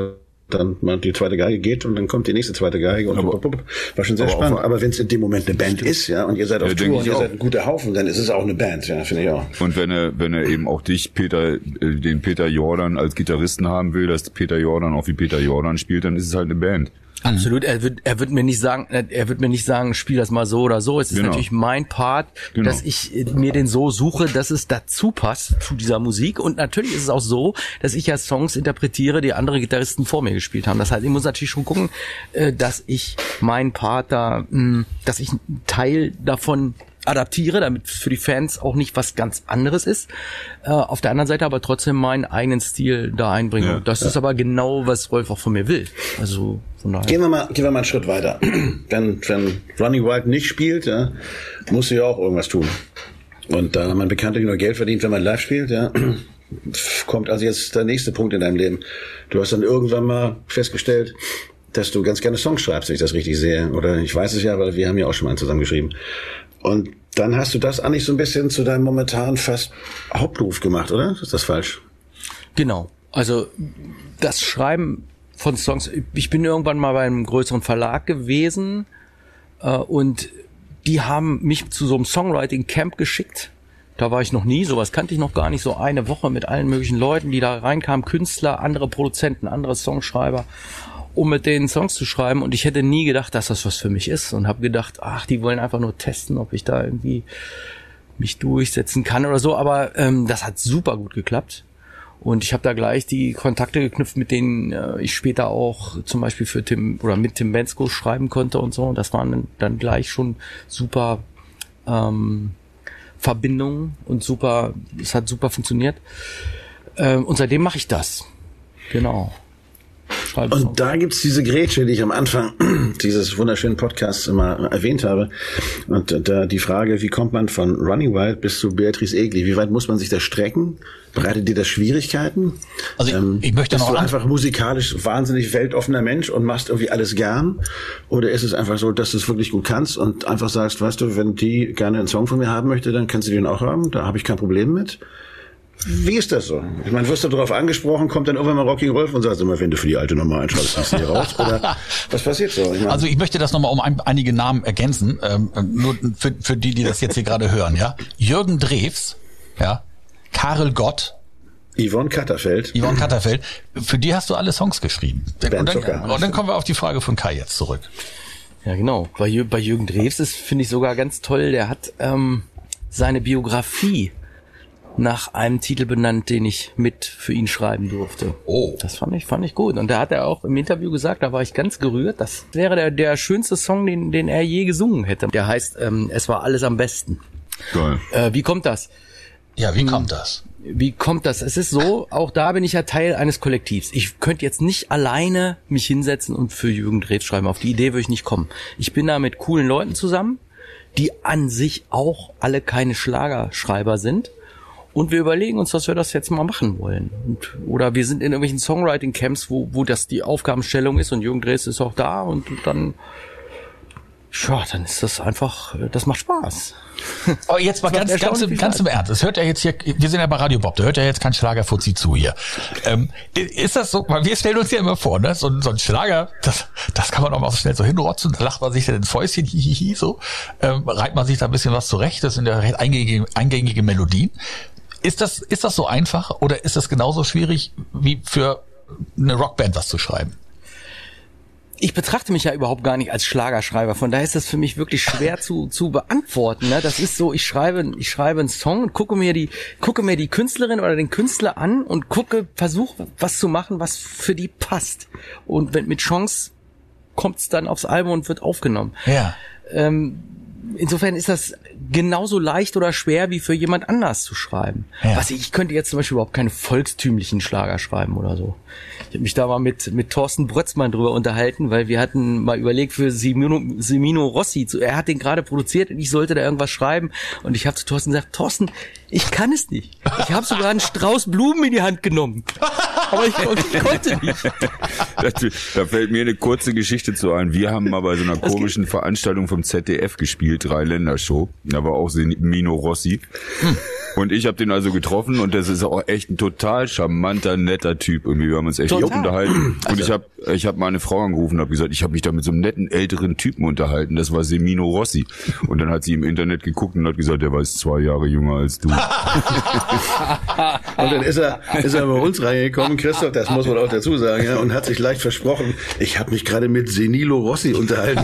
dann mal die zweite Geige geht und dann kommt die nächste zweite Geige und aber, bup, bup, bup. War schon sehr aber spannend. Aber wenn es in dem Moment eine Band ist, ja, und ihr seid auf ja, Tour und ihr auch. seid ein guter Haufen, dann ist es auch eine Band, ja, finde ich auch. Und wenn er, wenn er eben auch dich, Peter, den Peter Jordan als Gitarristen haben will, dass Peter Jordan auch wie Peter Jordan spielt, dann ist es halt eine Band. Absolut, er wird, er wird mir nicht sagen, er wird mir nicht sagen, spiel das mal so oder so. Es ist genau. natürlich mein Part, genau. dass ich mir den so suche, dass es dazu passt, zu dieser Musik. Und natürlich ist es auch so, dass ich ja Songs interpretiere, die andere Gitarristen vor mir gespielt haben. Das heißt, ich muss natürlich schon gucken, dass ich meinen Part da, dass ich einen Teil davon adaptiere, damit für die Fans auch nicht was ganz anderes ist. Äh, auf der anderen Seite aber trotzdem meinen eigenen Stil da einbringen. Ja, das ja. ist aber genau, was Rolf auch von mir will. Also von daher. Gehen wir mal, gehen wir mal einen Schritt weiter. wenn, wenn Running Wild nicht spielt, ja, musst du ja auch irgendwas tun. Und da man bekanntlich nur Geld verdient, wenn man live spielt, ja, kommt also jetzt der nächste Punkt in deinem Leben. Du hast dann irgendwann mal festgestellt, dass du ganz gerne Songs schreibst, wenn ich das richtig sehe. Oder ich weiß es ja, weil wir haben ja auch schon mal zusammengeschrieben. Und dann hast du das eigentlich so ein bisschen zu deinem momentanen fast Hauptberuf gemacht, oder? Ist das falsch? Genau. Also das Schreiben von Songs, ich bin irgendwann mal bei einem größeren Verlag gewesen äh, und die haben mich zu so einem Songwriting-Camp geschickt. Da war ich noch nie, sowas kannte ich noch gar nicht, so eine Woche mit allen möglichen Leuten, die da reinkamen, Künstler, andere Produzenten, andere Songschreiber, um mit denen Songs zu schreiben. Und ich hätte nie gedacht, dass das was für mich ist und habe gedacht, ach, die wollen einfach nur testen, ob ich da irgendwie mich durchsetzen kann oder so. Aber ähm, das hat super gut geklappt. Und ich habe da gleich die Kontakte geknüpft, mit denen äh, ich später auch zum Beispiel für Tim oder mit Tim Bensko schreiben konnte und so. Und das waren dann gleich schon super ähm, Verbindungen und super, es hat super funktioniert. Ähm, und seitdem mache ich das. Genau. Und da gibt's diese Grätsche, die ich am Anfang dieses wunderschönen Podcasts immer erwähnt habe. Und da die Frage, wie kommt man von Running Wild bis zu Beatrice Egli? Wie weit muss man sich da strecken? Bereitet dir das Schwierigkeiten? Also ich, ähm, ich möchte bist noch du einfach musikalisch wahnsinnig weltoffener Mensch und machst irgendwie alles gern? Oder ist es einfach so, dass du es wirklich gut kannst und einfach sagst, weißt du, wenn die gerne einen Song von mir haben möchte, dann kannst du den auch haben. Da habe ich kein Problem mit. Wie ist das so? Ich meine, wirst du darauf angesprochen, kommt dann irgendwann mal Rocky Rolf und sagt immer, wenn du für die alte Nummer einschreibst, ist hier raus? Oder was passiert so? Ich meine, also ich möchte das nochmal um ein, einige Namen ergänzen, ähm, nur für, für die, die das jetzt hier gerade hören, ja. Jürgen Drews, ja, Karel Gott, Yvonne Katterfeld. Yvonne Katterfeld, für die hast du alle Songs geschrieben. Und dann, und dann kommen wir auf die Frage von Kai jetzt zurück. Ja, genau. Bei, bei Jürgen Drews ist, finde ich sogar ganz toll, der hat ähm, seine Biografie nach einem Titel benannt, den ich mit für ihn schreiben durfte. Oh. Das fand ich, fand ich gut. Und da hat er auch im Interview gesagt, da war ich ganz gerührt, das wäre der, der schönste Song, den, den er je gesungen hätte. Der heißt, ähm, es war alles am besten. Geil. Äh, wie kommt das? Ja, wie kommt das? Wie kommt das? Es ist so, auch da bin ich ja Teil eines Kollektivs. Ich könnte jetzt nicht alleine mich hinsetzen und für Jürgen Drews schreiben. Auf die Idee würde ich nicht kommen. Ich bin da mit coolen Leuten zusammen, die an sich auch alle keine Schlagerschreiber sind. Und wir überlegen uns, dass wir das jetzt mal machen wollen. Und, oder wir sind in irgendwelchen Songwriting-Camps, wo, wo das die Aufgabenstellung ist und Jürgen Drews ist auch da und dann, ja, dann ist das einfach, das macht Spaß. Oh, jetzt mal ganz, ganz, im, ganz im Ernst. Das hört ja jetzt hier, wir sind ja bei Radio Bob, da hört ja jetzt kein Schlagerfuzzi zu hier. Ähm, ist das so, weil wir stellen uns ja immer vor, ne, so, so ein Schlager, das, das kann man auch mal so schnell so hinrotzen, da lacht man sich dann ins Fäustchen, hihihi, so, ähm, reibt man sich da ein bisschen was zurecht, das sind ja recht eingängige, eingängige Melodien. Ist das, ist das so einfach oder ist das genauso schwierig wie für eine Rockband was zu schreiben? Ich betrachte mich ja überhaupt gar nicht als Schlagerschreiber, von daher ist das für mich wirklich schwer zu zu beantworten. Ne? Das ist so, ich schreibe, ich schreibe einen Song und gucke mir die, gucke mir die Künstlerin oder den Künstler an und gucke, versuche was zu machen, was für die passt. Und wenn mit Chance kommt's dann aufs Album und wird aufgenommen. Ja. Ähm, Insofern ist das genauso leicht oder schwer wie für jemand anders zu schreiben. Ja. Was ich, ich könnte jetzt zum Beispiel überhaupt keine volkstümlichen Schlager schreiben oder so. Ich habe mich da mal mit mit Thorsten Brötzmann drüber unterhalten, weil wir hatten mal überlegt für Semino, Semino Rossi, er hat den gerade produziert und ich sollte da irgendwas schreiben und ich habe zu Thorsten gesagt, Thorsten, ich kann es nicht. Ich habe sogar einen Strauß Blumen in die Hand genommen. Aber ich, ich konnte nicht. Da fällt mir eine kurze Geschichte zu ein. Wir haben mal bei so einer komischen Veranstaltung vom Z D F gespielt, Dreiländershow. Da war auch Mino Rossi. Hm. Und ich habe den also getroffen und das ist auch echt ein total charmanter, netter Typ. Irgendwie, wir haben uns echt Total. unterhalten. Und Also- ich habe ich hab meine Frau angerufen und habe gesagt, ich habe mich da mit so einem netten, älteren Typen unterhalten. Das war Semino Rossi. Und dann hat sie im Internet geguckt und hat gesagt, der war jetzt zwei Jahre jünger als du. Und dann ist er, ist er bei uns reingekommen, Christoph, das muss man auch dazu sagen, ja, und hat sich leicht versprochen, ich habe mich gerade mit Senilo Rossi unterhalten.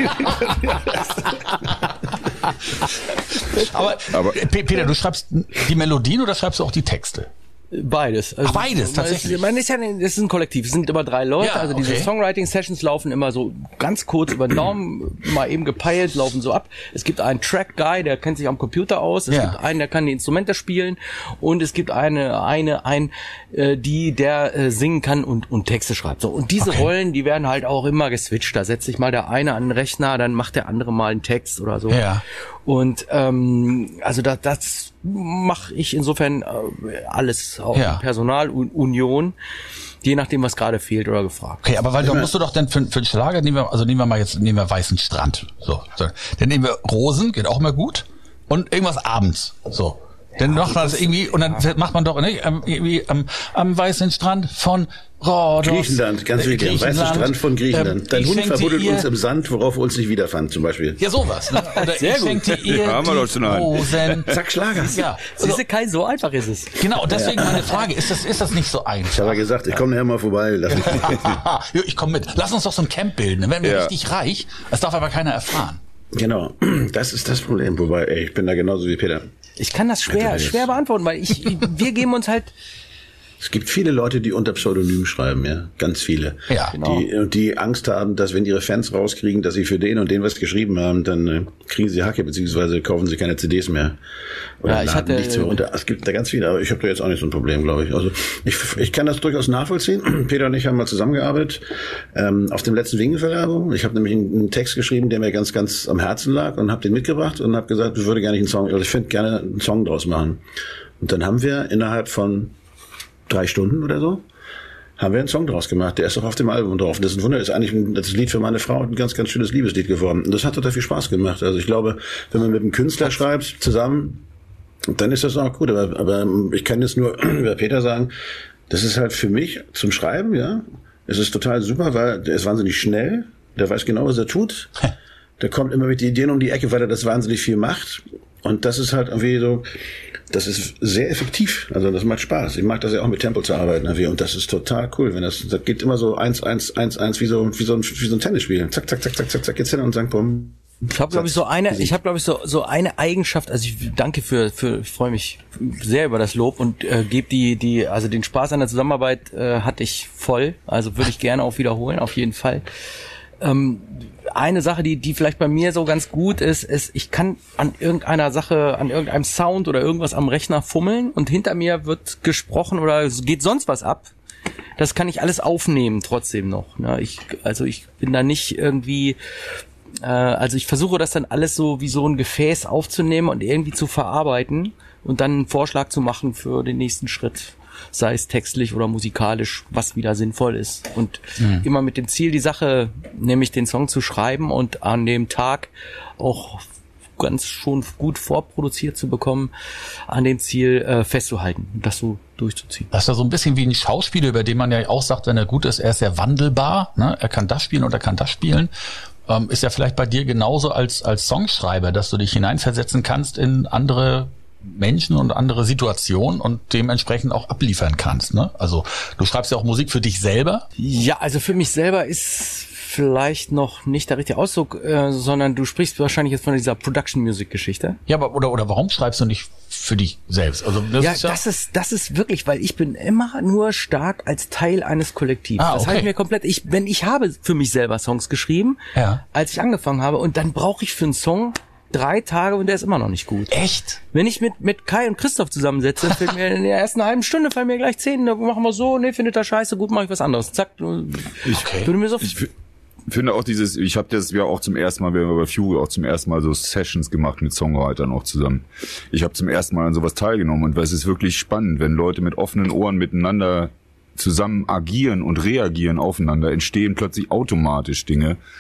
Aber, Aber- P- Peter, du schreibst die Melodien oder schreibst du auch die Texte? Beides. Also, Ach, beides, tatsächlich. Man ist ja, das ist ein Kollektiv. Es sind immer drei Leute. Ja, also diese okay. Songwriting-Sessions laufen immer so ganz kurz über den Daumen, mal eben gepeilt, laufen so ab. Es gibt einen Track-Guy, der kennt sich am Computer aus. Es Ja. gibt einen, der kann die Instrumente spielen. Und es gibt eine, eine, ein, äh, die, der äh, singen kann und, und Texte schreibt. So. Und diese Okay. Rollen, die werden halt auch immer geswitcht. Da setzt sich mal der eine an den Rechner, dann macht der andere mal einen Text oder so. Ja. Und ähm, also da, das mache ich insofern äh, alles, auch Ja. Personalunion, je nachdem, was gerade fehlt oder gefragt. Okay, aber weil da musst du doch dann für, für einen Schlager nehmen wir, also nehmen wir mal jetzt, nehmen wir Weißen Strand. So, so. Dann nehmen wir Rosen, geht auch mal gut. Und irgendwas abends. So. Dann macht man das irgendwie, und dann macht man doch, ne, ähm, irgendwie am, am weißen Strand von Rhodos. Griechenland, ganz äh, wichtig, am weißen Strand von Griechenland. Ähm, Dein ich Hund schenkte verbuddelt ihr- uns im Sand, worauf wir uns nicht wiederfanden, zum Beispiel. Ja, sowas, ne? Oder Sehr ich gut. schenkte ihr Haben wir doch schon die einen. Rosen. Zack, Schlager. Ja, Siehst also, du, Kai, so einfach ist es. genau, deswegen meine Frage, ist das, ist das nicht so einfach? Ich habe ja gesagt, ich komme nachher mal vorbei. Lass mich. Jo, ich komme mit. Lass uns doch so ein Camp bilden. Dann werden wir Ja. richtig reich. Das darf aber keiner erfahren. Genau, das ist das Problem. Wobei, ey, ich bin da genauso wie Peter. Ich kann das schwer, Alter, schwer beantworten, weil ich, wir geben uns halt, Es gibt viele Leute, die unter Pseudonym schreiben, ja, ganz viele. Ja, genau. Die, und die Angst haben, dass wenn ihre Fans rauskriegen, dass sie für den und den was geschrieben haben, dann äh, kriegen sie Hacke, beziehungsweise kaufen sie keine C Ds mehr. Oder Ja, ich laden hatte- nichts mehr runter. Es gibt da ganz viele, aber ich habe da jetzt auch nicht so ein Problem, glaube ich. Also ich, ich kann das durchaus nachvollziehen. Peter und ich haben mal zusammengearbeitet ähm, auf dem letzten Wingenfeld-Album. Ich habe nämlich einen, einen Text geschrieben, der mir ganz, ganz am Herzen lag und habe den mitgebracht und habe gesagt, ich würde gerne einen Song, also ich finde gerne einen Song draus machen. Und dann haben wir innerhalb von drei Stunden oder so, haben wir einen Song draus gemacht. Der ist auch auf dem Album drauf. Das ist ein Wunder, ist eigentlich ein, das Lied für meine Frau ein ganz, ganz schönes Liebeslied geworden. Und das hat total viel Spaß gemacht. Also ich glaube, wenn man mit einem Künstler schreibt, zusammen, dann ist das auch gut. Aber, aber ich kann jetzt nur über Peter sagen, das ist halt für mich zum Schreiben, ja, es ist total super, weil der ist wahnsinnig schnell, der weiß genau, was er tut. Der kommt immer mit Ideen um die Ecke, weil er das wahnsinnig viel macht. Und das ist halt irgendwie so, das ist sehr effektiv. Also das macht Spaß. Ich mag das ja auch mit Tempo zu arbeiten irgendwie. Und das ist total cool, wenn das, das geht immer so eins, eins, eins, eins, wie so, wie so ein, wie so ein Tennisspiel. Zack, zack, zack, zack, zack, zack, geht's hin und zack, bumm. ich habe glaube ich so eine, ich habe glaube ich so so eine Eigenschaft. Also ich danke für, für ich freue mich sehr über das Lob und äh, gebe die, die, also den Spaß an der Zusammenarbeit äh, hatte ich voll. Also würde ich gerne auch wiederholen, auf jeden Fall. Ähm, eine Sache, die, die vielleicht bei mir so ganz gut ist, ist, ich kann an irgendeiner Sache, an irgendeinem Sound oder irgendwas am Rechner fummeln und hinter mir wird gesprochen oder es geht sonst was ab. Das kann ich alles aufnehmen trotzdem noch. Ne? Ich, also ich bin da nicht irgendwie, äh, also ich versuche das dann alles so wie so ein Gefäß aufzunehmen und irgendwie zu verarbeiten und dann einen Vorschlag zu machen für den nächsten Schritt. Sei es textlich oder musikalisch, was wieder sinnvoll ist. Und mhm. immer mit dem Ziel, die Sache, nämlich den Song zu schreiben und an dem Tag auch ganz schon gut vorproduziert zu bekommen, an dem Ziel äh, festzuhalten und das so durchzuziehen. Das ist ja so ein bisschen wie ein Schauspieler, über den man ja auch sagt, wenn er gut ist, er ist sehr wandelbar. Ne? Er kann das spielen oder kann das spielen. Ähm, ist ja vielleicht bei dir genauso als, als Songschreiber, dass du dich hineinversetzen kannst in andere Menschen und andere Situationen und dementsprechend auch abliefern kannst, ne? Also du schreibst ja auch Musik für dich selber. Ja, also für mich selber ist vielleicht noch nicht der richtige Ausdruck, äh, sondern du sprichst wahrscheinlich jetzt von dieser Production-Music-Geschichte. Ja, aber oder oder warum schreibst du nicht für dich selbst? Also das ja, ist ja, das ist das ist wirklich, weil ich bin immer nur stark als Teil eines Kollektivs. Ah, das okay. habe ich mir komplett. Ich wenn ich habe für mich selber Songs geschrieben, Ja. als ich angefangen habe, und dann brauche ich für einen Song drei Tage und der ist immer noch nicht gut. echt? Wenn ich mit mit Kai und Christoph zusammensetze, fällt mir in der ersten halben Stunde fallen mir gleich zehn, da machen wir so, nee, findet er scheiße, gut, mache ich was anderes. Zack, Okay. würde mir so Ich f- finde auch dieses, ich habe das ja auch zum ersten Mal, wir haben bei Fury auch zum ersten Mal so Sessions gemacht mit Songwritern auch zusammen. Ich habe zum ersten Mal an sowas teilgenommen und es ist wirklich spannend, wenn Leute mit offenen Ohren miteinander zusammen agieren und reagieren aufeinander, entstehen plötzlich automatisch Dinge,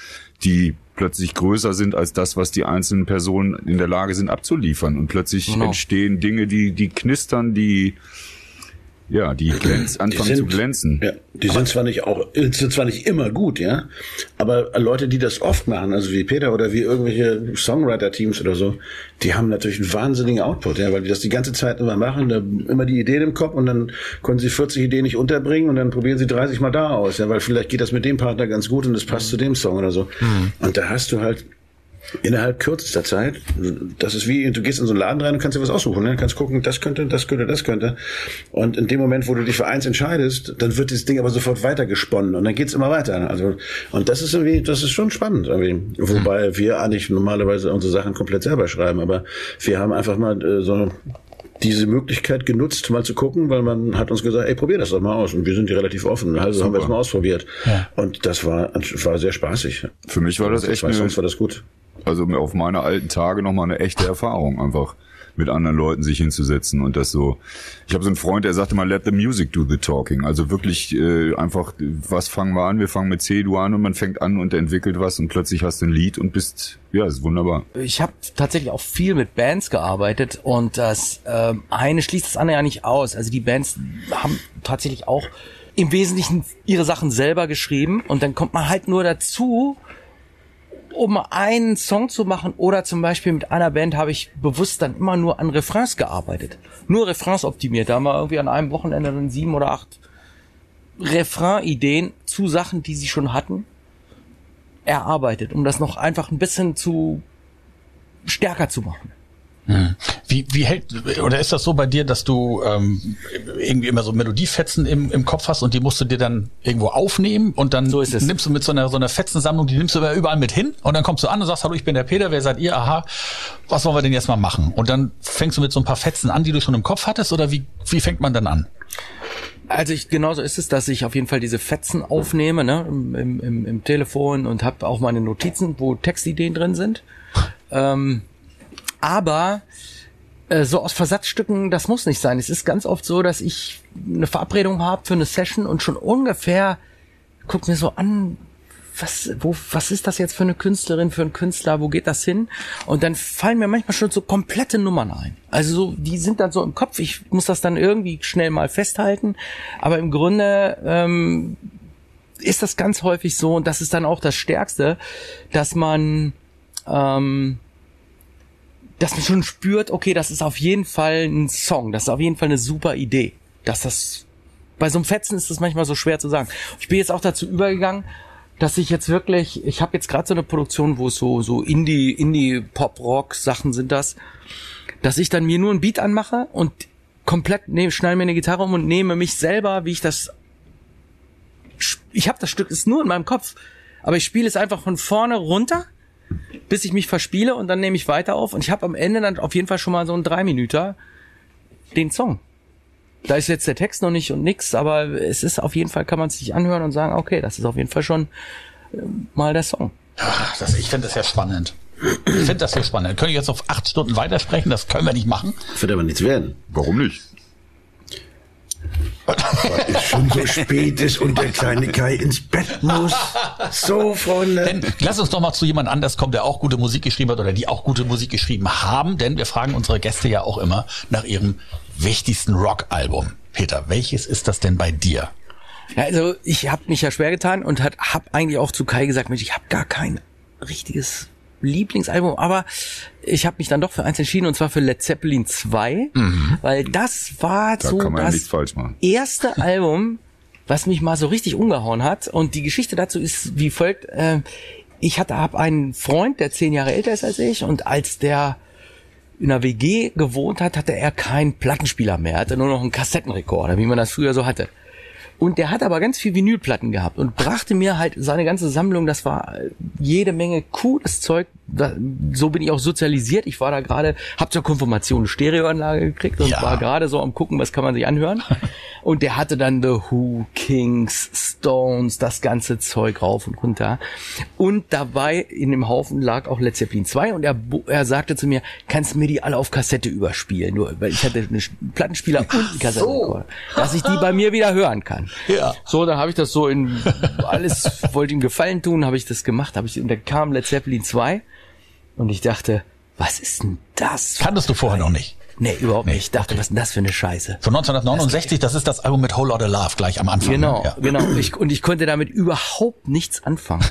die plötzlich größer sind als das, was die einzelnen Personen in der Lage sind abzuliefern. Und plötzlich genau. entstehen Dinge, die, die knistern, die, ja, die glänz, anfangen die sind, zu glänzen. Ja, die sind zwar nicht auch, sind zwar nicht immer gut, ja, aber Leute, die das oft machen, also wie Peter oder wie irgendwelche Songwriter-Teams oder so, die haben natürlich einen wahnsinnigen Output, ja, weil die das die ganze Zeit immer machen, da immer die Ideen im Kopf und dann können sie vierzig Ideen nicht unterbringen und dann probieren sie dreißig Mal da aus, ja, weil vielleicht geht das mit dem Partner ganz gut und das passt mhm. zu dem Song oder so. Mhm. Und da hast du halt innerhalb kürzester Zeit, das ist wie, du gehst in so einen Laden rein und kannst dir was aussuchen, ne? Kannst gucken, das könnte, das könnte, das könnte. Und in dem Moment, wo du dich für eins entscheidest, dann wird das Ding aber sofort weitergesponnen und dann geht's immer weiter. Also, und das ist irgendwie, das ist schon spannend, irgendwie. Wobei wir eigentlich normalerweise unsere Sachen komplett selber schreiben, aber wir haben einfach mal äh, so diese Möglichkeit genutzt, mal zu gucken, weil man hat uns gesagt, ey, probier das doch mal aus. Und wir sind ja relativ offen. Also Super. haben wir es mal ausprobiert. Ja. Und das war, war sehr spaßig. Für mich war das echt, eine, sonst war das gut. Also auf meine alten Tage nochmal eine echte Erfahrung, einfach mit anderen Leuten sich hinzusetzen und das so. Ich habe so einen Freund, der sagte mal, let the music do the talking. Also wirklich äh, einfach, was fangen wir an? Wir fangen mit C-Dur an und man fängt an und entwickelt was und plötzlich hast du ein Lied und bist, ja, ist wunderbar. Ich habe tatsächlich auch viel mit Bands gearbeitet und das äh, eine schließt das andere ja nicht aus. Also die Bands haben tatsächlich auch im Wesentlichen ihre Sachen selber geschrieben und dann kommt man halt nur dazu, um einen Song zu machen, oder zum Beispiel mit einer Band habe ich bewusst dann immer nur an Refrains gearbeitet. Nur Refrains optimiert. Da haben wir irgendwie an einem Wochenende dann sieben oder acht Refrain-Ideen zu Sachen, die sie schon hatten, erarbeitet, um das noch einfach ein bisschen zu stärker zu machen. Hm. Wie, wie hält, oder ist das so bei dir, dass du ähm, irgendwie immer so Melodiefetzen im, im Kopf hast und die musst du dir dann irgendwo aufnehmen und dann so ist es. Nimmst du mit so einer, so einer Fetzensammlung, die nimmst du überall mit hin und dann kommst du an und sagst, hallo, ich bin der Peter, wer seid ihr? Aha, was wollen wir denn jetzt mal machen? Und dann fängst du mit so ein paar Fetzen an, die du schon im Kopf hattest, oder wie, wie fängt man dann an? Also ich, genauso ist es, dass ich auf jeden Fall diese Fetzen aufnehme, ne, im, im, im Telefon, und habe auch meine Notizen, wo Textideen drin sind. Ähm, Aber äh, so aus Versatzstücken, das muss nicht sein. Es ist ganz oft so, dass ich eine Verabredung habe für eine Session und schon ungefähr guck mir so an, was, wo, was ist das jetzt für eine Künstlerin, für einen Künstler, wo geht das hin? Und dann fallen mir manchmal schon so komplette Nummern ein. Also so, die sind dann so im Kopf. Ich muss das dann irgendwie schnell mal festhalten. Aber im Grunde ähm, ist das ganz häufig so, und das ist dann auch das Stärkste, dass man ähm, dass man schon spürt, okay, das ist auf jeden Fall ein Song, das ist auf jeden Fall eine super Idee. Dass das, bei so einem Fetzen ist das manchmal so schwer zu sagen. Ich bin jetzt auch dazu übergegangen, dass ich jetzt wirklich, ich habe jetzt gerade so eine Produktion, wo es so so Indie, Indie, Pop, Rock Sachen sind das, dass ich dann mir nur ein Beat anmache und komplett nehme, schneide mir eine Gitarre um und nehme mich selber, wie ich das, ich habe das Stück, ist nur in meinem Kopf, aber ich spiele es einfach von vorne runter, bis ich mich verspiele, und dann nehme ich weiter auf und ich habe am Ende dann auf jeden Fall schon mal so einen drei Minüter den Song. Da ist jetzt der Text noch nicht und nix, aber es ist auf jeden Fall, kann man es sich anhören und sagen, okay, das ist auf jeden Fall schon äh, mal der Song. Ach, das, ich finde das ja spannend. Ich finde das sehr spannend. Können wir jetzt auf acht Stunden weitersprechen? Das können wir nicht machen. Wird aber nichts werden. Warum nicht? Weil es schon so spät ist und der kleine Kai ins Bett muss. So, Freunde. Denn lass uns doch mal zu jemand anders kommen, der auch gute Musik geschrieben hat oder die auch gute Musik geschrieben haben. Denn wir fragen unsere Gäste ja auch immer nach ihrem wichtigsten Rock-Album. Peter, welches ist das denn bei dir? Ja, also ich habe mich ja schwer getan und habe eigentlich auch zu Kai gesagt, Mensch, ich habe gar kein richtiges Lieblingsalbum, aber ich habe mich dann doch für eins entschieden, und zwar für Led Zeppelin zwei, mhm. weil das war da so kann man das ja nichts falsch machen. erste Album, was mich mal so richtig umgehauen hat. Und die Geschichte dazu ist wie folgt. Äh, ich hatte hab einen Freund, der zehn Jahre älter ist als ich, und als der in einer W G gewohnt hat, hatte er keinen Plattenspieler mehr, er hatte nur noch einen Kassettenrekorder, wie man das früher so hatte. Und der hat aber ganz viel Vinylplatten gehabt und brachte mir halt seine ganze Sammlung, das war jede Menge cooles Zeug. So bin ich auch sozialisiert. Ich war da gerade, hab zur Konfirmation eine Stereoanlage gekriegt und ja. war gerade so am gucken, was kann man sich anhören. Und der hatte dann The Who, Kings, Stones, das ganze Zeug rauf und runter. Und dabei in dem Haufen lag auch Led Zeppelin zwei und er, er sagte zu mir, kannst du mir die alle auf Kassette überspielen? Nur, weil ich hatte einen Plattenspieler und einen Kassettenrekorder, so. Dass ich die bei mir wieder hören kann. Ja. So, dann habe ich das so in alles, wollte ihm Gefallen tun, habe ich das gemacht, habe ich, und dann kam Led Zeppelin zwei und ich dachte, was ist denn das? Kanntest du vorher noch nicht? Nee, überhaupt nee. nicht. Ich dachte, was ist denn das für eine Scheiße? Von neunzehnhundertneunundsechzig, das, das ist das Album mit Whole Lotta Love gleich am Anfang. Genau, ne? Ja. genau. Ich, und ich konnte damit überhaupt nichts anfangen.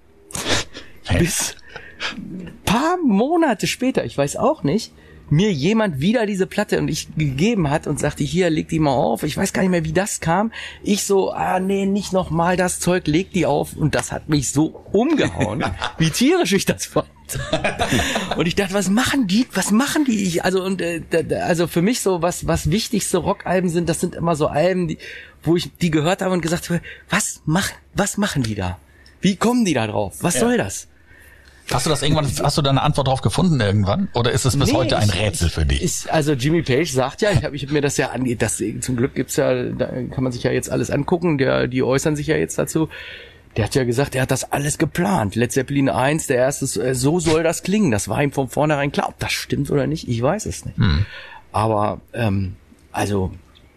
Hey. Bis ein paar Monate später, ich weiß auch nicht, mir jemand wieder diese Platte und ich gegeben hat und sagte, hier, leg die mal auf. Ich weiß gar nicht mehr, wie das kam. Ich so, ah nee, nicht nochmal das Zeug, leg die auf. Und das hat mich so umgehauen, wie tierisch ich das fand. Und ich dachte, was machen die? Was machen die? Ich, also und äh, also für mich so was was wichtigste Rockalben sind, das sind immer so Alben, die, wo ich die gehört habe und gesagt habe, was machen was machen die da? Wie kommen die da drauf? Was ja. soll das? Hast du das irgendwann, hast du da eine Antwort drauf gefunden irgendwann? Oder ist es bis nee, heute ein ich, Rätsel für dich? Ich, also Jimmy Page sagt ja, ich habe ich hab mir das ja angeht, das zum Glück gibt's ja, da kann man sich ja jetzt alles angucken, der, die äußern sich ja jetzt dazu. Der hat ja gesagt, er hat das alles geplant. Led Zeppelin eins, der erste, so soll das klingen. Das war ihm von vornherein klar. Ob das stimmt oder nicht, ich weiß es nicht. Hm. Aber, ähm, also,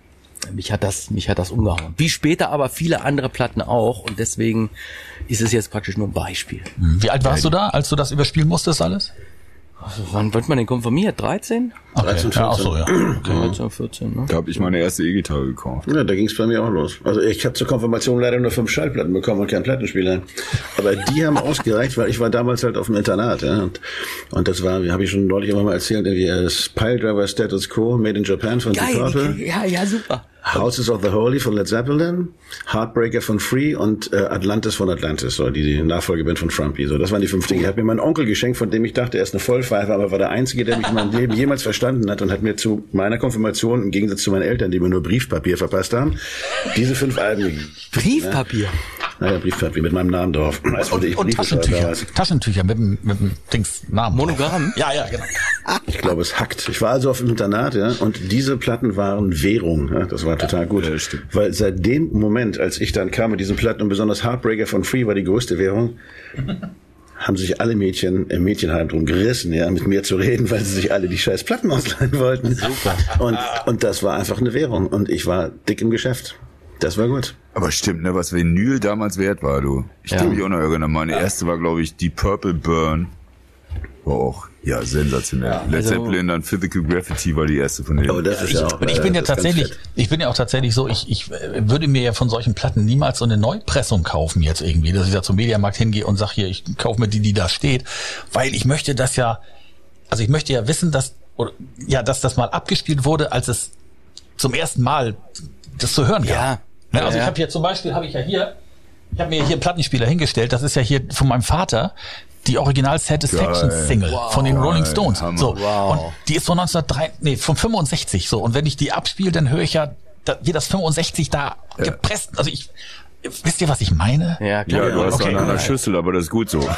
mich hat das, mich hat das umgehauen. Wie später aber viele andere Platten auch. Und deswegen ist es jetzt praktisch nur ein Beispiel. Wie alt warst du da, als du das überspielen musstest alles? Also, wann wird man denn konfirmiert? dreizehn? Okay. dreizehn, vierzehn. Ja, ach so, ja. Okay. dreizehn, vierzehn, ne? Da habe ich meine erste E-Gitarre gekauft. Ja, da ging es bei mir auch los. Also ich habe zur Konfirmation leider nur fünf Schallplatten bekommen und keinen Plattenspieler. Aber die haben ausgereicht, weil ich war damals halt auf dem Internat. Ja, und, und das war, wie habe ich schon neulich immer mal erzählt, irgendwie das Piledriver Status Quo, Made in Japan von Deep Purple. Ja, ja, super. Houses of the Holy von Led Zeppelin, Heartbreaker von Free und äh, Atlantis von Atlantis, so die, die Nachfolgeband von Frumpy. So, das waren die fünf Dinge. Hat mir mein Onkel geschenkt, von dem ich dachte, er ist eine Vollpfeife, aber war der Einzige, der mich in meinem Leben jemals verstanden hat und hat mir zu meiner Konfirmation, im Gegensatz zu meinen Eltern, die mir nur Briefpapier verpasst haben, diese fünf Alben gegeben. Briefpapier? Ja. Naja, Briefpapier mit meinem Namen drauf. Also und, ich und Taschentücher. Taschentücher mit dem, mit dem Dings Namen. Monogramm? Ja, ja, genau. Ich glaube, es hackt. Ich war also auf dem Internat, ja, und diese Platten waren Währung. Ja, das war total gut. Ja, weil seit dem Moment, als ich dann kam mit diesen Platten und besonders Heartbreaker von Free war die größte Währung, haben sich alle Mädchen im Mädchenheim drum gerissen, ja, mit mir zu reden, weil sie sich alle die scheiß Platten ausleihen wollten. Super. Und, und das war einfach eine Währung. Und ich war dick im Geschäft. Das war gut. Aber stimmt, ne, was Vinyl damals wert war, du. Ich ja. kann mich auch noch erinnern. Meine ja. erste war, glaube ich, die Purple Burn. War auch, ja, sensationell. Ja, Led also, Zeppelin, dann Physical Graffiti war die erste von denen. Aber das ist ich, ja auch, ich bin ja tatsächlich, ich bin ja auch tatsächlich so, ich, ich würde mir ja von solchen Platten niemals so eine Neupressung kaufen jetzt irgendwie, dass ich da zum Mediamarkt hingehe und sage hier, ich kaufe mir die, die da steht, weil ich möchte das ja, also ich möchte ja wissen, dass, oder, ja, dass das mal abgespielt wurde, als es zum ersten Mal das zu hören gab. Ja. Ne, also ja, ich habe hier zum Beispiel, habe ich ja hier, ich habe mir hier einen Plattenspieler hingestellt, das ist ja hier von meinem Vater, die Original Satisfaction Single wow. von den Rolling Stones. Hammer. So. Wow. Und die ist von neunzehnhundertdrei, nee, von fünfundsechzig so. Und wenn ich die abspiele, dann höre ich ja, da, wie das fünfundsechzig da ja. gepresst, also ich, wisst ihr, was ich meine? Ja, klar. Ja, du hast okay. eine andere Schüssel, aber das ist gut so.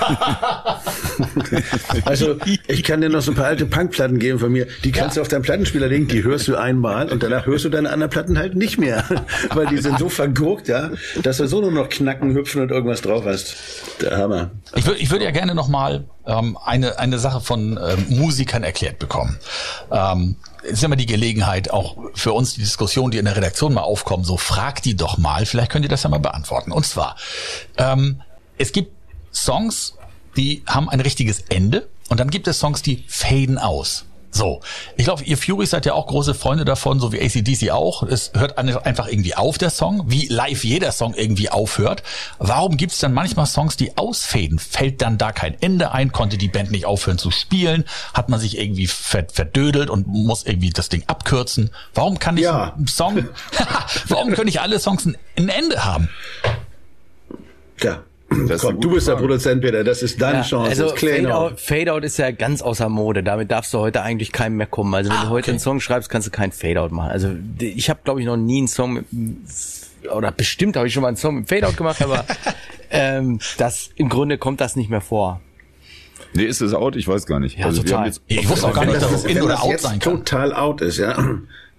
Also, ich kann dir noch so ein paar alte Punkplatten geben von mir. Die kannst ja. du auf deinen Plattenspieler legen, die hörst du einmal und danach hörst du deine anderen Platten halt nicht mehr. Weil die sind so vergurkt, ja, dass du so nur noch knacken, hüpfen und irgendwas drauf hast. Der Hammer. Ich würde, ich würde ja gerne noch mal ähm, eine, eine Sache von ähm, Musikern erklärt bekommen. Ähm, ist immer die Gelegenheit, auch für uns die Diskussion, die in der Redaktion mal aufkommen, so fragt die doch mal, vielleicht könnt ihr das ja mal beantworten. Und zwar, ähm, es gibt Songs, die haben ein richtiges Ende und dann gibt es Songs, die faden aus. So, ich glaube, ihr Furies seid ja auch große Freunde davon, so wie A C D C auch. Es hört einfach irgendwie auf, der Song, wie live jeder Song irgendwie aufhört. Warum gibt's dann manchmal Songs, die ausfaden? Fällt dann da kein Ende ein? Konnte die Band nicht aufhören zu spielen? Hat man sich irgendwie verdödelt und muss irgendwie das Ding abkürzen? Warum kann ich ja. einen Song, warum können nicht alle Songs ein Ende haben? Ja. Komm, du bist der Produzent, Peter, das ist deine ja, Chance. Also Fade-Out Fade ist ja ganz außer Mode, damit darfst du heute eigentlich keinem mehr kommen. Also wenn ah, du heute okay. einen Song schreibst, kannst du keinen Fade-Out machen. Also ich habe, glaube ich, noch nie einen Song mit, oder bestimmt habe ich schon mal einen Song mit Fade-Out gemacht, aber ähm, das im Grunde kommt das nicht mehr vor. Nee, ist es out? Ich weiß gar nicht. Ja, also total. Wir haben jetzt ich wusste auch gar nicht, dass es in oder out sein kann. total out ist, ja,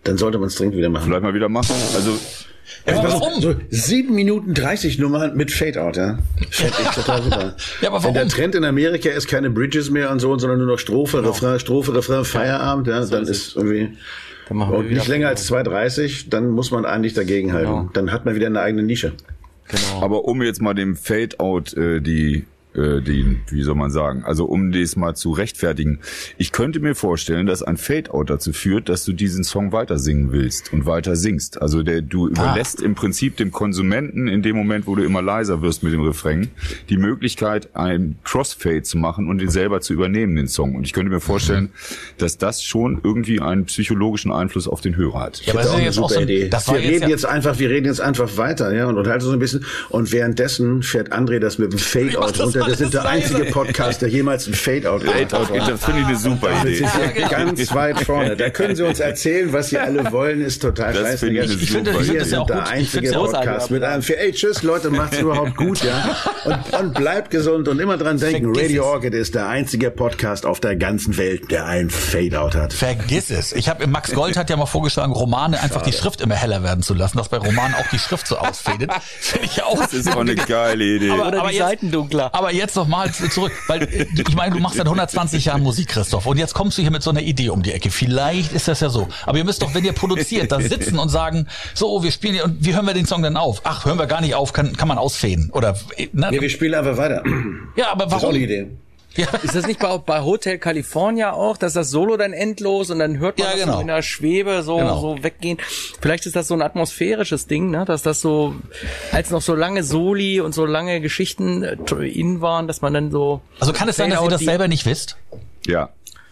dann sollte man es dringend wieder machen. Vielleicht mal wieder machen. Also Ja, aber warum? So sieben Minuten dreißig Nummern mit Fade-Out, ja. Fände ich total super. Ja, aber warum? Wenn der Trend in Amerika ist, keine Bridges mehr und so, sondern nur noch Strophe, Genau. Refrain, Strophe, Refrain, Feierabend, ja, dann ist irgendwie... Dann machen wir Und wieder nicht länger als zwei dreißig, dann muss man eigentlich dagegenhalten. Genau. Dann hat man wieder eine eigene Nische. Genau. Aber um jetzt mal dem Fade-Out äh, die, äh, die, wie soll man sagen, also um das mal zu rechtfertigen, ich könnte mir vorstellen, dass ein Fade-Out dazu führt, dass du diesen Song weiter singen willst und weiter singst. Also der, du überlässt im Prinzip dem Konsumenten in dem Moment, wo du immer leiser wirst mit dem Refrain, die Möglichkeit, ein Crossfade zu machen und den selber zu übernehmen, den Song. Und ich könnte mir vorstellen, dass das schon irgendwie einen psychologischen Einfluss auf den Hörer hat. Ja, aber das ist ja jetzt auch so, Idee. das war wir jetzt reden ja, jetzt einfach, wir reden jetzt einfach weiter, ja, und unterhalten so ein bisschen. Und währenddessen fährt André das mit dem Ich Fade-Out mach das runter. Das ist der alles leise. einzige Podcast, der jemals ein Fade-Out gemacht hat. Das finde ich eine super Da Idee. sind Sie ganz weit vorne. Da können Sie uns erzählen, was Sie alle wollen, ist total Das scheiße. finde ich eine Ich finde- super ich finde Wir das ja sind auch der gut. Ich einzige finde es ja Podcast mit einem für, ey, tschüss, Leute, macht's überhaupt gut, ja. Und, und bleibt gesund und immer dran denken, Vergiss Radio es. Orchid ist der einzige Podcast auf der ganzen Welt, der ein Fade-Out hat. Vergiss es. Ich habe Max Gold hat ja mal vorgeschlagen, Romane einfach die Schrift immer heller werden zu lassen, dass bei Romanen auch die Schrift so ausfädet. Finde ich auch. Das ist auch eine geile Idee. Aber- Oder die jetzt- Seiten dunkler. Aber jetzt noch mal zu- zurück, weil äh, ich meine, du machst seit hundertzwanzig Jahren Musik, Christoph, und jetzt kommst du hier mit so einer Idee um die Ecke. Vielleicht ist das ja so. Aber ihr müsst doch, wenn ihr produziert, da sitzen und sagen, so, wir spielen hier, und wie hören wir den Song denn auf? Ach, hören wir gar nicht auf, kann, kann man ausfäden. Oder, äh, ne? Nee, wir spielen einfach weiter. Ja, aber Das ist auch warum? eine Idee. Ja. Ist das nicht bei, bei Hotel California auch, dass das Solo dann endlos und dann hört man Ja, das genau. so in der Schwebe so, Genau. so weggehen? Vielleicht ist das so ein atmosphärisches Ding, ne? Dass das so, als noch so lange Soli und so lange Geschichten äh, in waren, dass man dann so... Also kann es sein, dass ihr Fade-out das die- selber nicht wisst? Ja.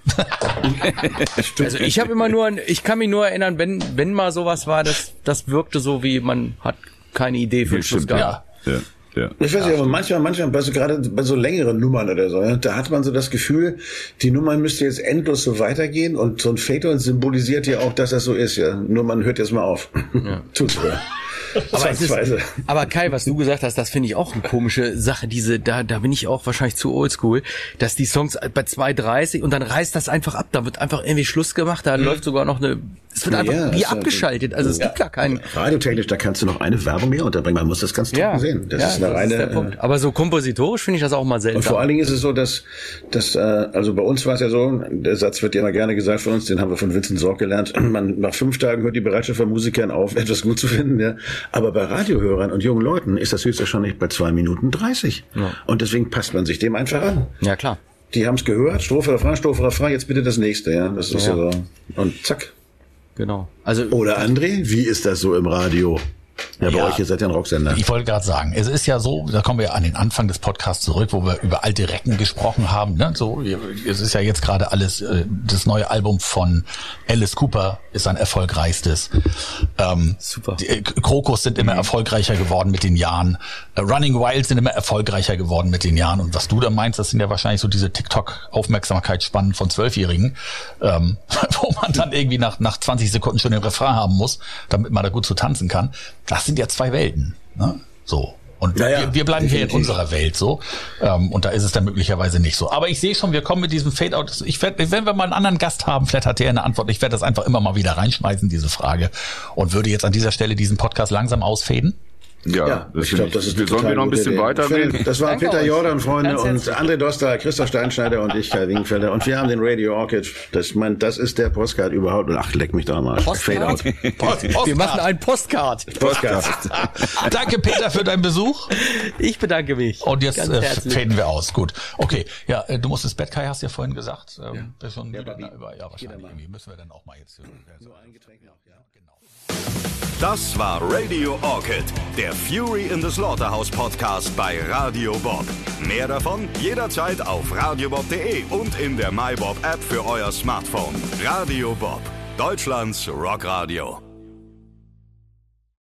Also ich habe immer nur, ich kann mich nur erinnern, wenn wenn mal sowas war, das das wirkte so wie man hat keine Idee für den Schluss Stimmt, gehabt. ja. Ja. Ja. Ich weiß nicht, aber manchmal, manchmal, bei so, gerade bei so längeren Nummern oder so, ja, da hat man so das Gefühl, die Nummer müsste jetzt endlos so weitergehen und so ein Fade-out symbolisiert ja auch, dass das so ist, ja. Nur man hört jetzt mal auf. Ja. Tut's wohl. Aber, es ist, Zwangsweise. aber Kai, was du gesagt hast, das finde ich auch eine komische Sache. Diese, da, da bin ich auch wahrscheinlich zu oldschool, dass die Songs bei zwei dreißig und dann reißt das einfach ab. Da wird einfach irgendwie Schluss gemacht. Da läuft sogar noch eine. Es wird einfach Ja, wie ist ja- abgeschaltet. Also es gibt gar keinen. Radiotechnisch, da kannst du noch eine Werbung mehr unterbringen. Man muss das ganz trocken Ja, sehen. Das ja, ist eine das reine. ist der Punkt. Aber so kompositorisch finde ich das auch mal Und seltsam. vor allen Dingen ist es so, dass, dass äh, also bei uns war es ja so, der Satz wird ja immer gerne gesagt von uns, den haben wir von Vincent Sorg gelernt, man, nach fünf Tagen hört die Bereitschaft von Musikern auf, etwas gut zu finden. Ja. Aber bei Radiohörern und jungen Leuten ist das höchstwahrscheinlich bei zwei Minuten dreißig. Ja. Und deswegen passt man sich dem einfach an. Ja, klar. Die haben es gehört, Strophe, Refrain, Strophe, Refrain, jetzt bitte das nächste. Ja, das ist Ja. ja so. Und zack. Genau. Also Oder André, wie ist das so im Radio? Ja, bei Ja. euch, ihr seid ja ein Rocksender. Ich wollte gerade sagen, es ist ja so, da kommen wir an den Anfang des Podcasts zurück, wo wir über alte Recken gesprochen haben. Ne? So, es ist ja jetzt gerade alles, äh, das neue Album von Alice Cooper ist sein erfolgreichstes. Ähm, Super. Die, äh, Krokus sind immer erfolgreicher geworden mit den Jahren. Äh, Running Wild sind immer erfolgreicher geworden mit den Jahren. Und was du da meinst, das sind ja wahrscheinlich so diese TikTok-Aufmerksamkeitsspannen von Zwölfjährigen, ähm, wo man dann irgendwie nach, nach zwanzig Sekunden schon den Refrain haben muss, damit man da gut zu tanzen kann. Das sind ja zwei Welten, ne? So. Und Ja, ja, wir, wir bleiben hier in definitiv. unserer Welt so. Ähm, und da ist es dann möglicherweise nicht so. Aber ich sehe schon, wir kommen mit diesem Fade-out. Ich werd, wenn wir mal einen anderen Gast haben, vielleicht hat der eine Antwort. Ich werde das einfach immer mal wieder reinschmeißen, diese Frage. Und würde jetzt an dieser Stelle diesen Podcast langsam ausfaden. Ja, Ja, das ich finde glaube, das ist Wir eine sollen wir total noch ein gute bisschen Idee. weiterreden. Das waren Danke Peter euch. Jordan, Freunde, Ganz und herzlich. André Doster, Christoph Steinschneider und ich, Kai Wingenfelder. Und wir haben den Radio Orchid. Das, mein, das ist der Postcard überhaupt. Und ach, leck mich doch mal. Postcard? Fade-out. Post, wir machen ein Postcard. Postcard. Danke, Peter, für deinen Besuch. Ich bedanke mich. Und jetzt Ganz äh, herzlich. faden wir aus. Gut. Okay. Ja, äh, du musst ins Bett, Kai, hast du ja vorhin gesagt. Ähm, ja. Schon wieder, na, über, ja, wahrscheinlich. Irgendwie müssen wir dann auch mal jetzt. Äh, so ein Getränk noch, ja. Genau. Das war Radio Orchid, der Fury in the Slaughterhouse Podcast bei Radio Bob. Mehr davon jederzeit auf radiobob punkt de und in der MyBob App für euer Smartphone. Radio Bob, Deutschlands Rockradio.